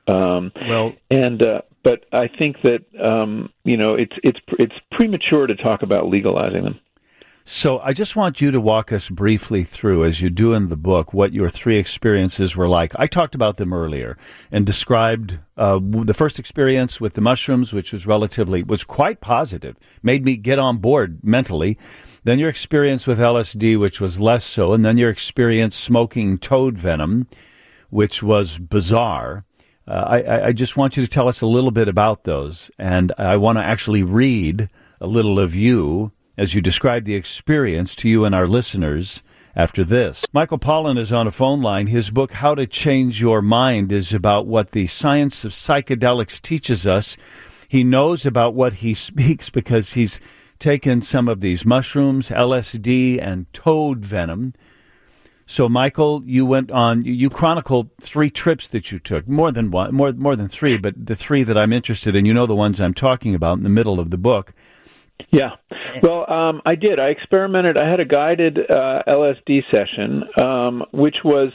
But I think that it's premature to talk about legalizing them. So I just want you to walk us briefly through, as you do in the book, what your three experiences were like. I talked about them earlier and described the first experience with the mushrooms, which was quite positive, made me get on board mentally. Then your experience with LSD, which was less so, and then your experience smoking toad venom, which was bizarre. I just want you to tell us a little bit about those, and I want to actually read a little of you as you describe the experience to you and our listeners after this. Michael Pollan is on a phone line. His book, How to Change Your Mind, is about what the science of psychedelics teaches us. He knows about what he speaks because he's taken some of these mushrooms, LSD, and toad venom. So, Michael, you chronicled 3 trips that you took, more than 3, but the 3 that I'm interested in, the ones I'm talking about in the middle of the book. Yeah. Well, I did. I experimented. I had a guided LSD session, which was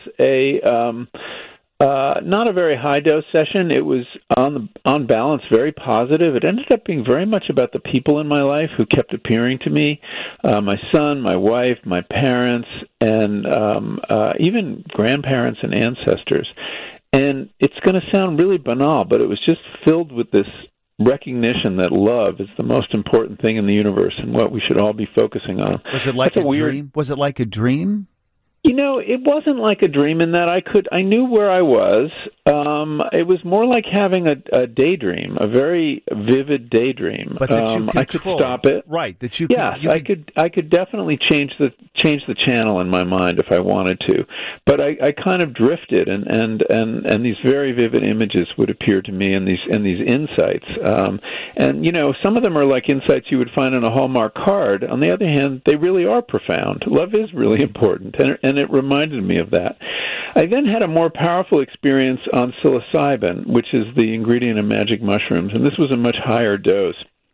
not a very high dose session. It was on balance very positive. It ended up being very much about the people in my life who kept appearing to me, my son, my wife, my parents, and even grandparents and ancestors. And it's going to sound really banal, but it was just filled with this recognition that love is the most important thing in the universe and what we should all be focusing on. Was it like a dream? Was it like a dream? You know, it wasn't like a dream in that I knew where I was. It was more like having a daydream, a very vivid daydream. But that you I could stop it. Right. That you. Yes, I could definitely change the channel in my mind if I wanted to. But I kind of drifted, and these very vivid images would appear to me, and these insights. And you know, some of them are like insights you would find on a Hallmark card. On the other hand, they really are profound. Love is really important, and it reminded me of that. I then had a more powerful experience on psilocybin, which is the ingredient in magic mushrooms, and this was a much higher dose.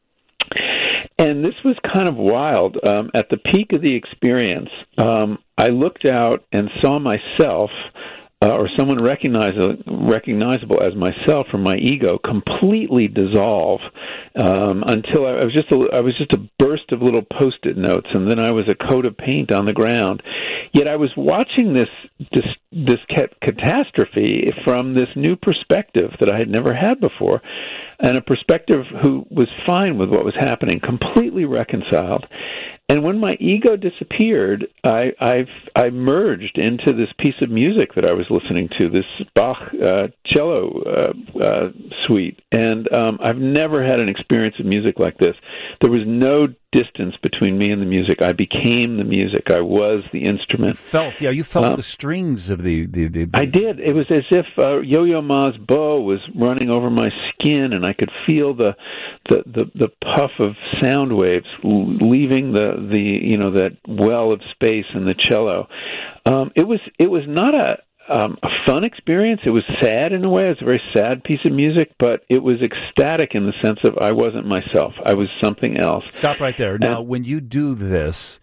And this was kind of wild. At the peak of the experience, I looked out and saw myself, or someone recognizable as myself from my ego, completely dissolve until I was just a burst of little Post-it notes, and then I was a coat of paint on the ground. Yet I was watching this catastrophe from this new perspective that I had never had before, and a perspective who was fine with what was happening, completely reconciled. And when my ego disappeared, I merged into this piece of music that I was listening to, this Bach cello suite. And I've never had an experience of music like this. There was no distance between me and the music. I became the music. I was the instrument. You felt the strings of the... I did. It was as if Yo-Yo Ma's bow was running over my skin, and I could feel the puff of sound waves leaving that well of space in the cello. It was not a fun experience. It was sad in a way. It was a very sad piece of music, but it was ecstatic in the sense of I wasn't myself. I was something else. Stop right there. Now, when you do this,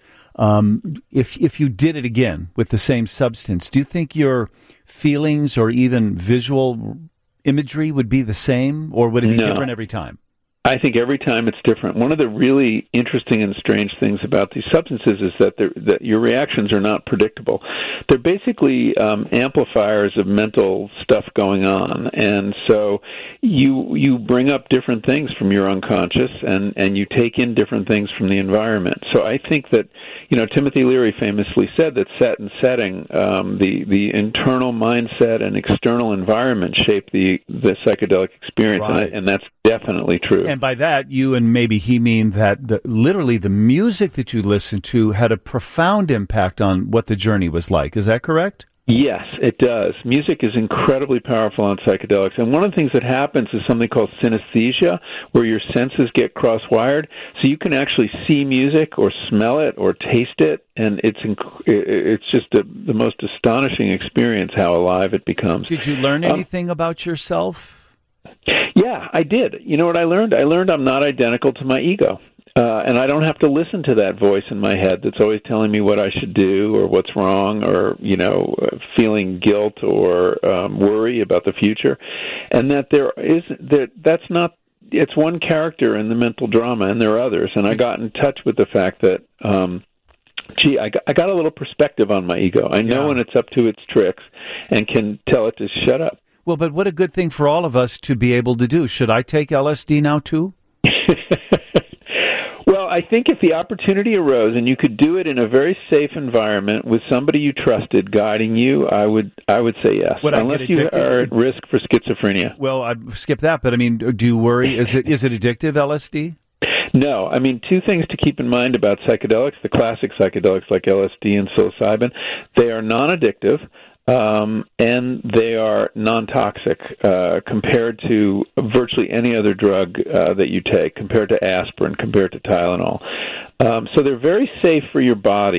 if you did it again with the same substance, do you think your feelings or even visual imagery would be the same, or would it be different every time? I think every time it's different. One of the really interesting and strange things about these substances is that your reactions are not predictable. They're basically amplifiers of mental stuff going on, and so you bring up different things from your unconscious, and you take in different things from the environment. So I think that, Timothy Leary famously said that set and setting, the internal mindset and external environment shape the psychedelic experience, right. and that's definitely true. And by that, you and maybe he mean that literally the music that you listened to had a profound impact on what the journey was like. Is that correct? Yes, it does. Music is incredibly powerful on psychedelics. And one of the things that happens is something called synesthesia, where your senses get cross-wired. So you can actually see music or smell it or taste it. And it's just the most astonishing experience how alive it becomes. Did you learn anything about yourself? Yeah, I did. You know what I learned? I learned I'm not identical to my ego. And I don't have to listen to that voice in my head that's always telling me what I should do or what's wrong or, feeling guilt or worry about the future. And that's not, it's one character in the mental drama, and there are others. And I got in touch with the fact that, I got a little perspective on my ego. I know when it's up to its tricks and can tell it to shut up. Well, but what a good thing for all of us to be able to do. Should I take LSD now, too? Well, I think if the opportunity arose and you could do it in a very safe environment with somebody you trusted guiding you, I would say yes. Unless you are at risk for schizophrenia. Well, I'd skip that, but I mean, do you worry? Is it addictive, LSD? No. I mean, two things to keep in mind about psychedelics, the classic psychedelics like LSD and psilocybin. They are non-addictive. And they are non-toxic compared to virtually any other drug that you take, compared to aspirin, compared to Tylenol. So they're very safe for your body.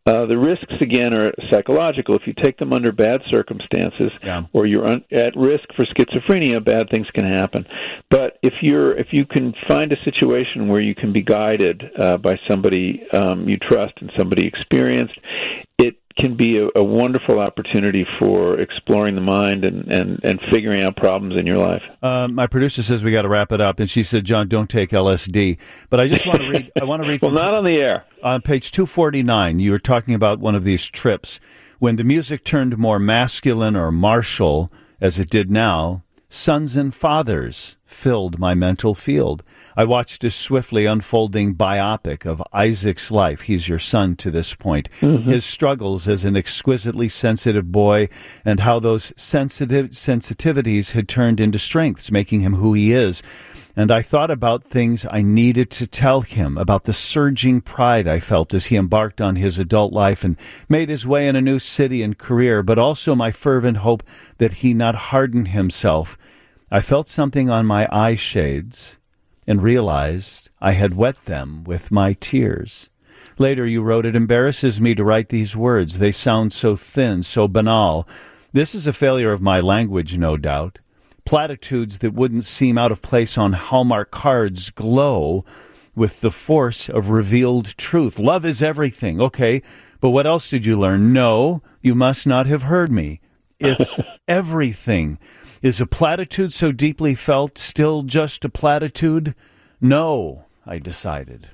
The risks, again, are psychological. If you take them under bad circumstances, or you're at risk for schizophrenia, bad things can happen. But if you can find a situation where you can be guided by somebody you trust and somebody experienced, it can be a wonderful opportunity for exploring the mind and figuring out problems in your life. My producer says we got to wrap it up, and she said, "John, don't take LSD." But I just want to read. I want to read. Well, not on the air. On page 249, you were talking about one of these trips when the music turned more masculine or martial, as it did now. Sons and fathers filled my mental field. I watched a swiftly unfolding biopic of Isaac's life. He's your son to this point. Mm-hmm. His struggles as an exquisitely sensitive boy and how those sensitivities had turned into strengths, making him who he is. And I thought about things I needed to tell him, about the surging pride I felt as he embarked on his adult life and made his way in a new city and career, but also my fervent hope that he not harden himself. I felt something on my eye shades and realized I had wet them with my tears. Later you wrote, "It embarrasses me to write these words. They sound so thin, so banal. This is a failure of my language, no doubt. Platitudes that wouldn't seem out of place on Hallmark cards glow with the force of revealed truth. Love is everything. Okay, but what else did you learn? No, you must not have heard me. It's everything. Is a platitude so deeply felt still just a platitude? No, I decided.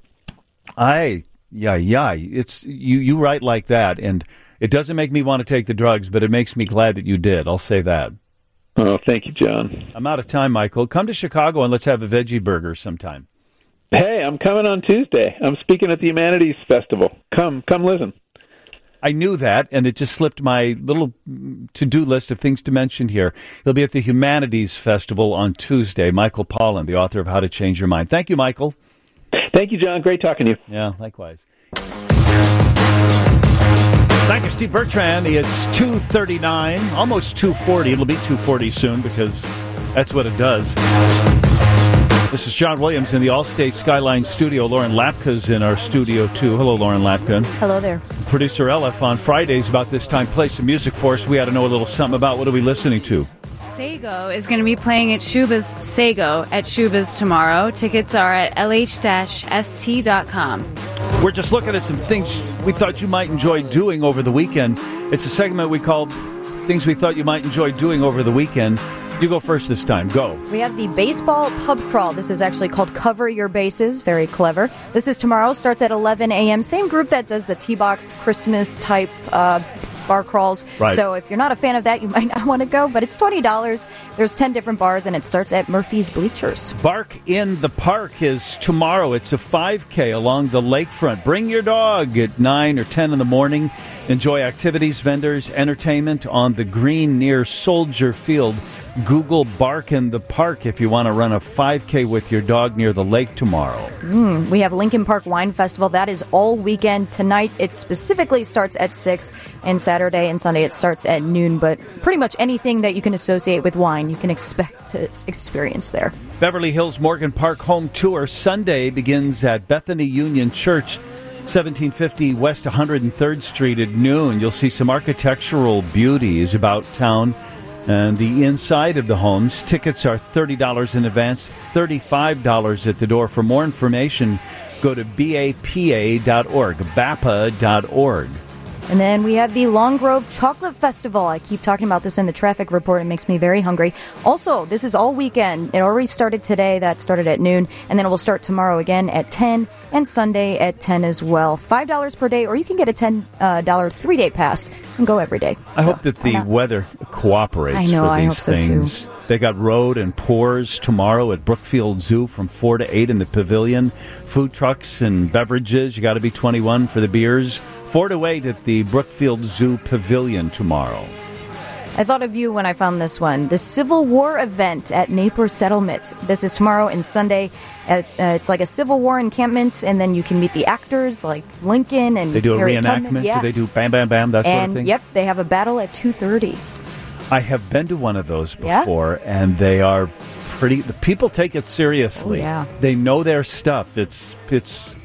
It's you write like that, and it doesn't make me want to take the drugs, but it makes me glad that you did. I'll say that. Oh, thank you, John. I'm out of time, Michael. Come to Chicago and let's have a veggie burger sometime. Hey, I'm coming on Tuesday. I'm speaking at the Humanities Festival. Come listen. I knew that, and it just slipped my little to-do list of things to mention here. He'll be at the Humanities Festival on Tuesday. Michael Pollan, the author of How to Change Your Mind. Thank you, Michael. Thank you, John. Great talking to you. Yeah, likewise. Thank you, Steve Bertrand. It's 2:39, almost 2:40. It'll be 2:40 soon because that's what it does. This is John Williams in the Allstate Skyline studio. Lauren Lapka's in our studio, too. Hello, Lauren Lapka. Hello there. Producer Elif on Fridays about this time play some music for us. We had to know a little something about what are we listening to. Sego is going to be playing at Shuba's tomorrow. Tickets are at lh-st.com. We're just looking at some things we thought you might enjoy doing over the weekend. It's a segment we called Things We Thought You Might Enjoy Doing Over the Weekend. You go first this time. Go. We have the baseball pub crawl. This is actually called Cover Your Bases. Very clever. This is tomorrow. Starts at 11 a.m. Same group that does the T-Box Christmas type bar crawls. Right. So if you're not a fan of that, you might not want to go. But it's $20. There's 10 different bars, and it starts at Murphy's Bleachers. Bark in the Park is tomorrow. It's a 5K along the lakefront. Bring your dog at 9 or 10 in the morning. Enjoy activities, vendors, entertainment on the green near Soldier Field. Google Bark in the Park if you want to run a 5K with your dog near the lake tomorrow. We have Lincoln Park Wine Festival. That is all weekend. Tonight, it specifically starts at 6, and Saturday and Sunday it starts at noon. But pretty much anything that you can associate with wine, you can expect to experience there. Beverly Hills Morgan Park Home Tour Sunday begins at Bethany Union Church, 1750 West 103rd Street at noon. You'll see some architectural beauties about town and the inside of the homes. Tickets are $30 in advance, $35 at the door. For more information, go to bapa.org, bapa.org. And then we have the Long Grove Chocolate Festival. I keep talking about this in the traffic report. It makes me very hungry. Also, this is all weekend. It already started today. That started at noon. And then it will start tomorrow again at 10 and Sunday at 10 as well. $5 per day, or you can get a $10 3-day pass and go every day. I hope that the weather cooperates for these things. Too. They got road and pours tomorrow at Brookfield Zoo from 4 to 8 in the pavilion. Food trucks and beverages. You got to be 21 for the beers. 4 to 8 at the Brookfield Zoo Pavilion tomorrow. I thought of you when I found this one. The Civil War event at Napier Settlement. This is tomorrow and Sunday. It's like a Civil War encampment, and then you can meet the actors like Lincoln and they do a Harriet reenactment. Tubman. Yeah. Do they do bam, bam, bam, that sort of thing? Yep, they have a battle at 2:30. I have been to one of those before, and they are pretty. The people take it seriously. Oh, yeah. They know their stuff. It's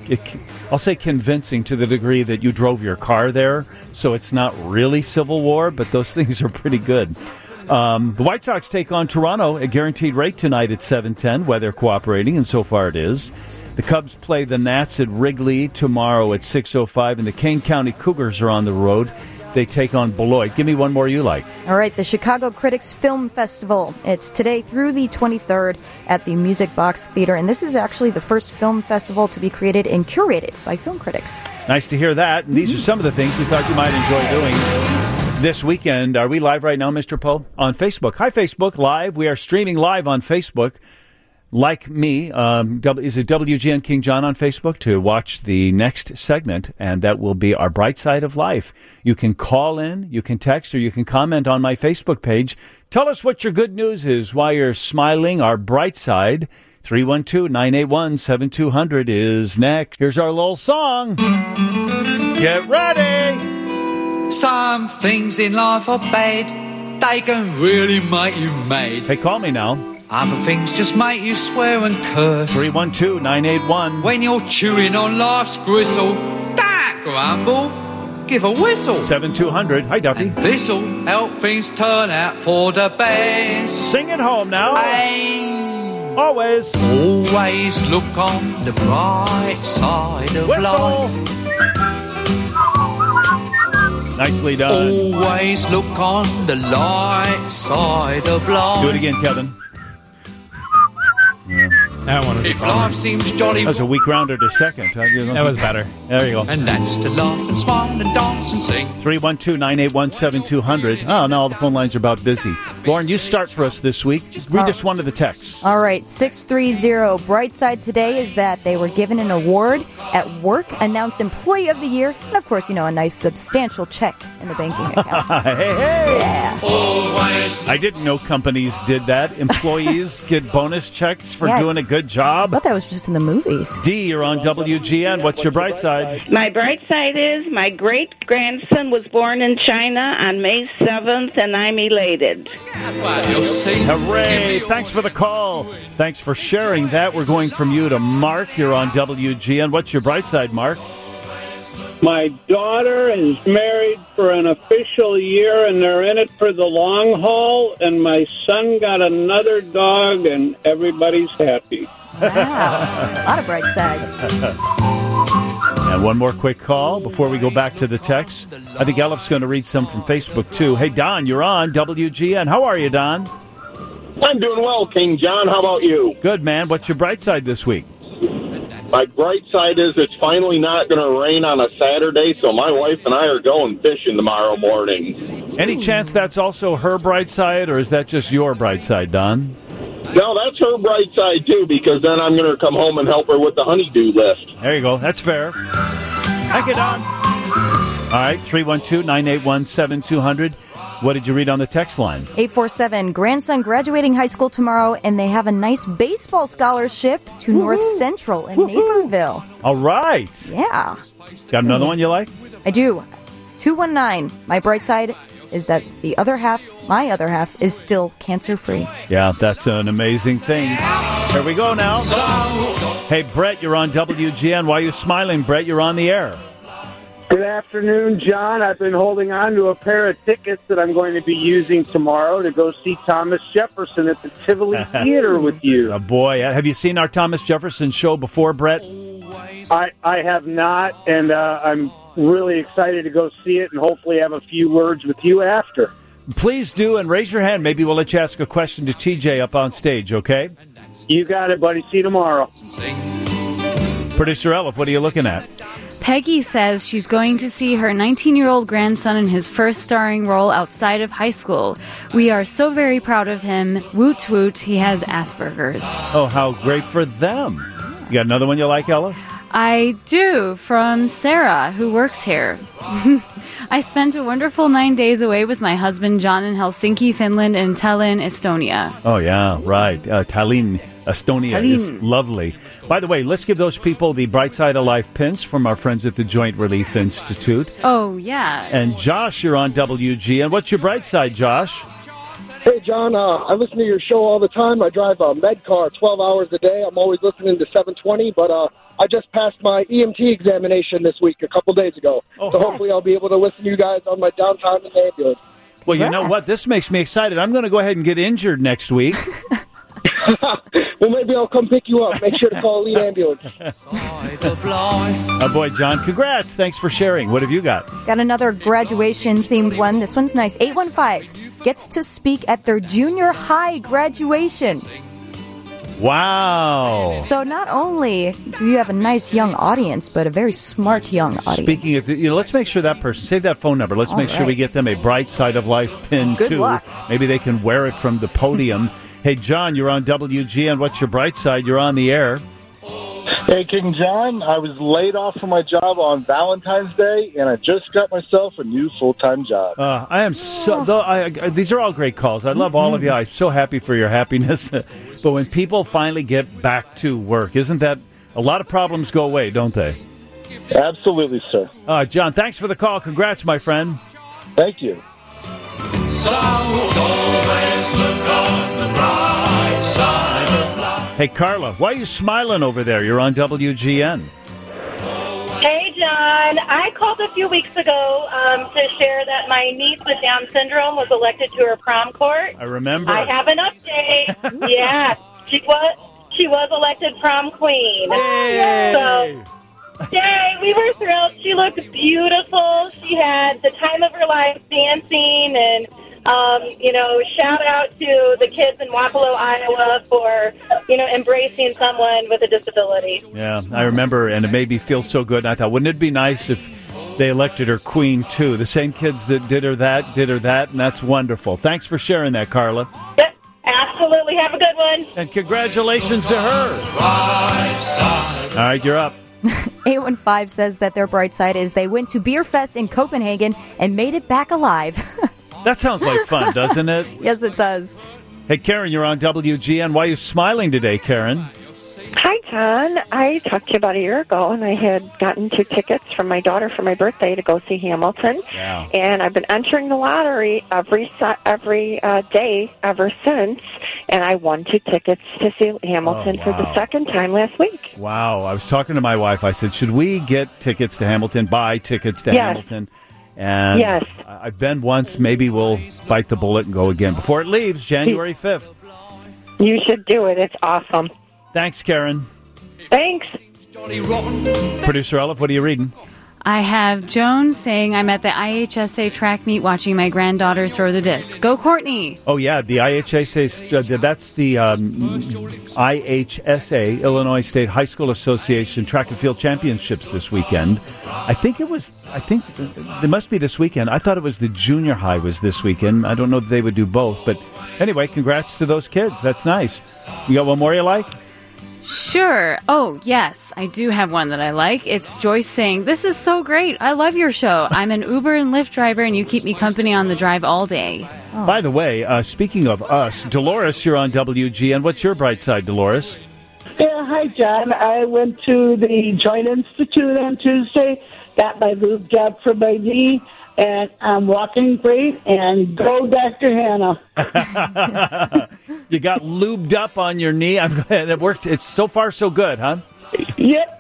I'll say convincing to the degree that you drove your car there, so it's not really Civil War, but those things are pretty good. The White Sox take on Toronto at guaranteed rate tonight at 7:10, weather cooperating, and so far it is. The Cubs play the Nats at Wrigley tomorrow at 6:05, and the Kane County Cougars are on the road. They take on Beloit. Give me one more you like. All right, the Chicago Critics Film Festival. It's today through the 23rd at the Music Box Theater, and this is actually the first film festival to be created and curated by film critics. Nice to hear that. And these are some of the things we thought you might enjoy doing this weekend. Are we live right now, Mr. Poe? On Facebook. Hi, Facebook, live. We are streaming live on Facebook. Like me, is it WGN King John on Facebook to watch the next segment, and that will be our Bright Side of Life. You can call in, you can text, or you can comment on my Facebook page. Tell us what your good news is, why you're smiling. Our Bright Side, 312-981-7200 is next. Here's our little song. Get ready! Some things in life are bad. They can really make you mad. Hey, call me now. Other things just make you swear and curse. 312-981. When you're chewing on life's gristle, don't grumble, give a whistle. 7200. Hi, Duffy. And this'll help things turn out for the best. Sing it home now. Always look on the bright side of life. Nicely done. Always look on the light side of life. Do it again, Kevin. Yeah. That one was if life seems jolly. That was a weak rounder to second. That was better. There you go. And that's to laugh and smile and dance and sing. 312-981-7200. Oh, no, all the phone lines are about busy. Lauren, you start for us this week. Read us one of the texts. All right, 630. Bright side today is that they were given an award at work, announced Employee of the Year, and of course, a nice substantial check in the banking account. Hey. Yeah. Always. I didn't know companies did that. Employees get bonus checks for doing a good job. I thought that was just in the movies. D, you're on WGN. What's your bright side? My bright side is my great-grandson was born in China on May 7th, and I'm elated. Hooray! Thanks for the call. Thanks for sharing that. We're going from you to Mark. You're on WGN. What's your bright side, Mark? My daughter is married for an official year, and they're in it for the long haul, and my son got another dog, and everybody's happy. Wow. A lot of bright sides. And one more quick call before we go back to the text. I think Elif's going to read some from Facebook, too. Hey, Don, you're on WGN. How are you, Don? I'm doing well, King John. How about you? Good, man. What's your bright side this week? My bright side is it's finally not going to rain on a Saturday, so my wife and I are going fishing tomorrow morning. Any chance that's also her bright side, or is that just your bright side, Don? No, that's her bright side, too, because then I'm going to come home and help her with the honeydew list. There you go. That's fair. Thank you, Don. All right, 312-981-7200. What did you read on the text line? 847, grandson graduating high school tomorrow, and they have a nice baseball scholarship to North Central in Naperville. All right. Yeah. Got another one you like? I do. 219, my bright side is that my other half, is still cancer-free. Yeah, that's an amazing thing. Here we go now. Hey, Brett, you're on WGN. Why are you smiling, Brett? You're on the air. Good afternoon, John. I've been holding on to a pair of tickets that I'm going to be using tomorrow to go see Thomas Jefferson at the Tivoli Theater with you. Oh, boy. Have you seen our Thomas Jefferson show before, Brett? I have not, and I'm really excited to go see it and hopefully have a few words with you after. Please do, and raise your hand. Maybe we'll let you ask a question to TJ up on stage, okay? You got it, buddy. See you tomorrow. Producer Elif, what are you looking at? Peggy says she's going to see her 19-year-old grandson in his first starring role outside of high school. We are so very proud of him. Woot woot, he has Asperger's. Oh, how great for them. You got another one you like, Ella? I do, from Sarah, who works here. I spent a wonderful 9 days away with my husband, John, in Helsinki, Finland, and Tallinn, Estonia. Oh, yeah, right. Tallinn, Estonia is lovely. By the way, let's give those people the Bright Side of Life pins from our friends at the Joint Relief Institute. Oh, yeah. And Josh, you're on WGN. What's your bright side, Josh? Hey, John, I listen to your show all the time. I drive a med car 12 hours a day. I'm always listening to 720, but I just passed my EMT examination this week, a couple days ago. So hopefully I'll be able to listen to you guys on my downtime in the ambulance. Well, you know what? This makes me excited. I'm going to go ahead and get injured next week. Well, maybe I'll come pick you up. Make sure to call Elite Ambulance. Oh, boy, John, congrats. Thanks for sharing. What have you got? Got another graduation-themed one. This one's nice. 815 gets to speak at their junior high graduation. Wow. So not only do you have a nice young audience, but a very smart young audience. Speaking of, let's make sure that person, save that phone number. Let's make sure we get them a Bright Side of Life pin, Good too. luck. Maybe they can wear it from the podium. Hey, John, you're on WGN. What's your bright side? You're on the air. Hey, King John. I was laid off from my job on Valentine's Day, and I just got myself a new full-time job. I am so... these are all great calls. I love all of you. I'm so happy for your happiness. But when people finally get back to work, isn't that... A lot of problems go away, don't they? Absolutely, sir. John, thanks for the call. Congrats, my friend. Thank you. So always look on the bright side of life. Hey, Carla, why are you smiling over there? You're on WGN. Hey, John. I called a few weeks ago to share that my niece with Down syndrome was elected to her prom court. I remember. I have an update. Yeah, she was elected prom queen. Yay! So, yay, we were thrilled. She looked beautiful. She had the time of her life dancing and, shout out to the kids in Wapello, Iowa for, embracing someone with a disability. Yeah, I remember, and it made me feel so good. And I thought, wouldn't it be nice if they elected her queen, too? The same kids that did her that, and that's wonderful. Thanks for sharing that, Carla. Yep, absolutely. Have a good one. And congratulations to her. All right, you're up. 815 says that their bright side is they went to Beer Fest in Copenhagen and made it back alive. That sounds like fun, doesn't it? Yes, it does. Hey, Karen, you're on WGN. Why are you smiling today, Karen? Hi, John. I talked to you about a year ago, and I had gotten 2 tickets from my daughter for my birthday to go see Hamilton. Wow. And I've been entering the lottery every day ever since, and I won 2 tickets to see Hamilton for the second time last week. Wow. I was talking to my wife. I said, should we get tickets to Hamilton, buy tickets to Hamilton? And yes. I've been once. Maybe we'll bite the bullet and go again before it leaves, January 5th. You should do it. It's awesome. Thanks, Karen. Thanks. Producer Olive, what are you reading? I have Joan saying I'm at the IHSA track meet watching my granddaughter throw the disc. Go, Courtney! Oh, yeah, the IHSA, that's the IHSA, Illinois State High School Association Track and Field Championships this weekend. I think it must be this weekend. I thought it was the junior high was this weekend. I don't know that they would do both, but anyway, congrats to those kids. That's nice. You got one more you like? Sure. Oh, yes, I do have one that I like. It's Joyce saying, this is so great. I love your show. I'm an Uber and Lyft driver, and you keep me company on the drive all day. Oh. By the way, speaking of us, Dolores, you're on WGN. What's your bright side, Dolores? Yeah, hi, John. I went to the Joint Institute on Tuesday, got my lube job for my knee, and I'm walking great, and go Dr. Hannah. You got lubed up on your knee. I'm glad it worked. It's so far so good, huh? Yep.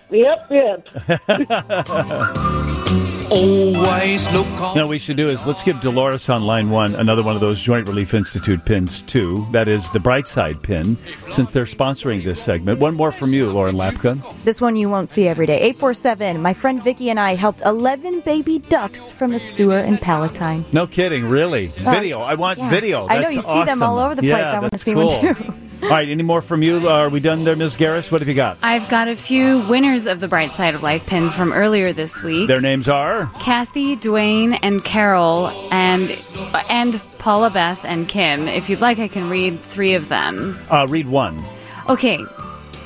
Always look on. Now, what we should do is let's give Dolores on line one another one of those Joint Relief Institute pins, too. That is the Bright Side pin, since they're sponsoring this segment. One more from you, Lauren Lapka. This one you won't see every day. 847, my friend Vicky and I helped 11 baby ducks from a sewer in Palatine. No kidding, really. Video. I want video. I know, you see them all over the place. I want to see one, too. All right, any more from you? Are we done there, Ms. Garris? What have you got? I've got a few winners of the Bright Side of Life pins from earlier this week. Their names are? Kathy, Dwayne, and Carol, and Paula Beth and Kim. If you'd like, I can read 3 of them. Read one. Okay.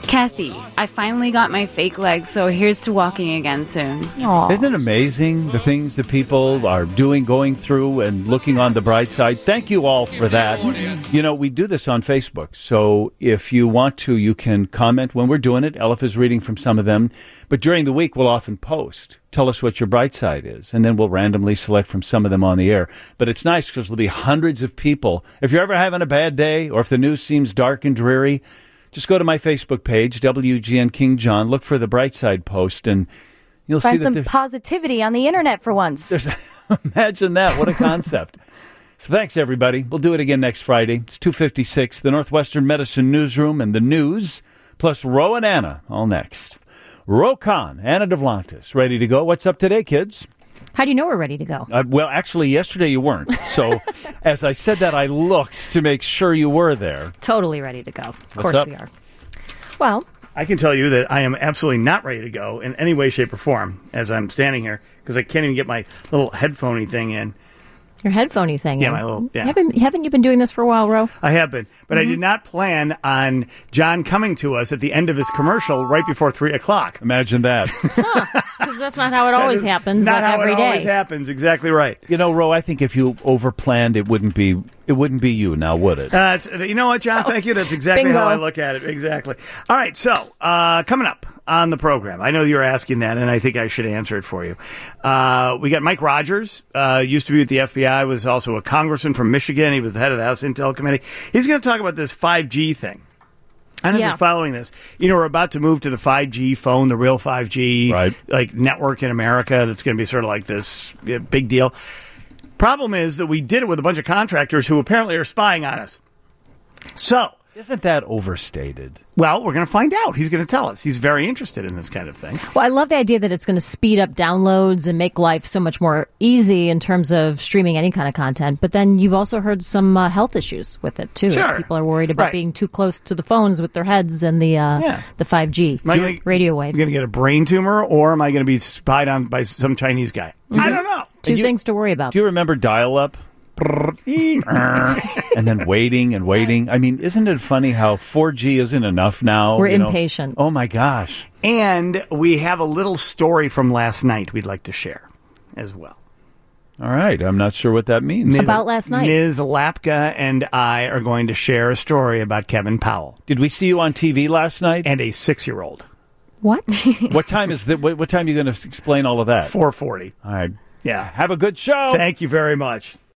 Kathy, I finally got my fake legs, so here's to walking again soon. Aww. Isn't it amazing the things that people are doing, going through, and looking on the bright side? Thank you all for that. You know, we do this on Facebook, so if you want to, you can comment when we're doing it. Elif is reading from some of them, but during the week we'll often post. Tell us what your bright side is, and then we'll randomly select from some of them on the air. But it's nice because there'll be hundreds of people. If you're ever having a bad day, or if the news seems dark and dreary, just go to my Facebook page, WGN King John, look for the Bright Side post, and you'll Find see some that positivity on the internet for once. Imagine that. What a concept. So thanks, everybody. We'll do it again next Friday. It's 2:56, the Northwestern Medicine Newsroom and the news, plus Ro and Anna, all next. Ro Khan, Anna Devlantis, ready to go. What's up today, kids? How do you know we're ready to go? Well, actually, yesterday you weren't. So as I said that, I looked to make sure you were there. Totally ready to go. Of course up? we are. Well, I can tell you that I am absolutely not ready to go in any way, shape, or form as I'm standing here because I can't even get my little headphone-y thing in. your headphoney thing. Yeah, my little, yeah. Haven't you been doing this for a while, Ro? I have been, but I did not plan on John coming to us at the end of his commercial right before 3 o'clock. Imagine that. Because that's not how it always happens. Not how every it day. always happens. Exactly right. You know, Ro, I think if you overplanned, it wouldn't be you now, would it? You know what, John? Thank you. That's exactly Bingo. how I look at it. Exactly. All right. So coming up on the program, I know you're asking that, and I think I should answer it for you. We got Mike Rogers, used to be with the FBI, was also a congressman from Michigan. He was the head of the House Intel Committee. He's going to talk about this 5G thing. I don't know if you're following this. You know, we're about to move to the 5G phone, the real 5G like network in America that's going to be sort of like this big deal. Problem is that we did it with a bunch of contractors who apparently are spying on us. So, isn't that overstated? Well, we're going to find out. He's going to tell us. He's very interested in this kind of thing. Well, I love the idea that it's going to speed up downloads and make life so much more easy in terms of streaming any kind of content. But then you've also heard some health issues with it, too. Sure. People are worried about being too close to the phones with their heads and the 5G radio waves. Am I going to get a brain tumor, or am I going to be spied on by some Chinese guy? Mm-hmm. I don't know. Two things to worry about. Do you remember dial-up? And then waiting and waiting. I mean, isn't it funny how 4G isn't enough now? We're impatient. Oh, my gosh. And we have a little story from last night we'd like to share as well. All right. I'm not sure what that means. About last night. Ms. Lapka and I are going to share a story about Kevin Powell. Did we see you on TV last night? And a 6-year-old. What? What time is that? What time are you going to explain all of that? 4:40. All right. Yeah. Have a good show. Thank you very much.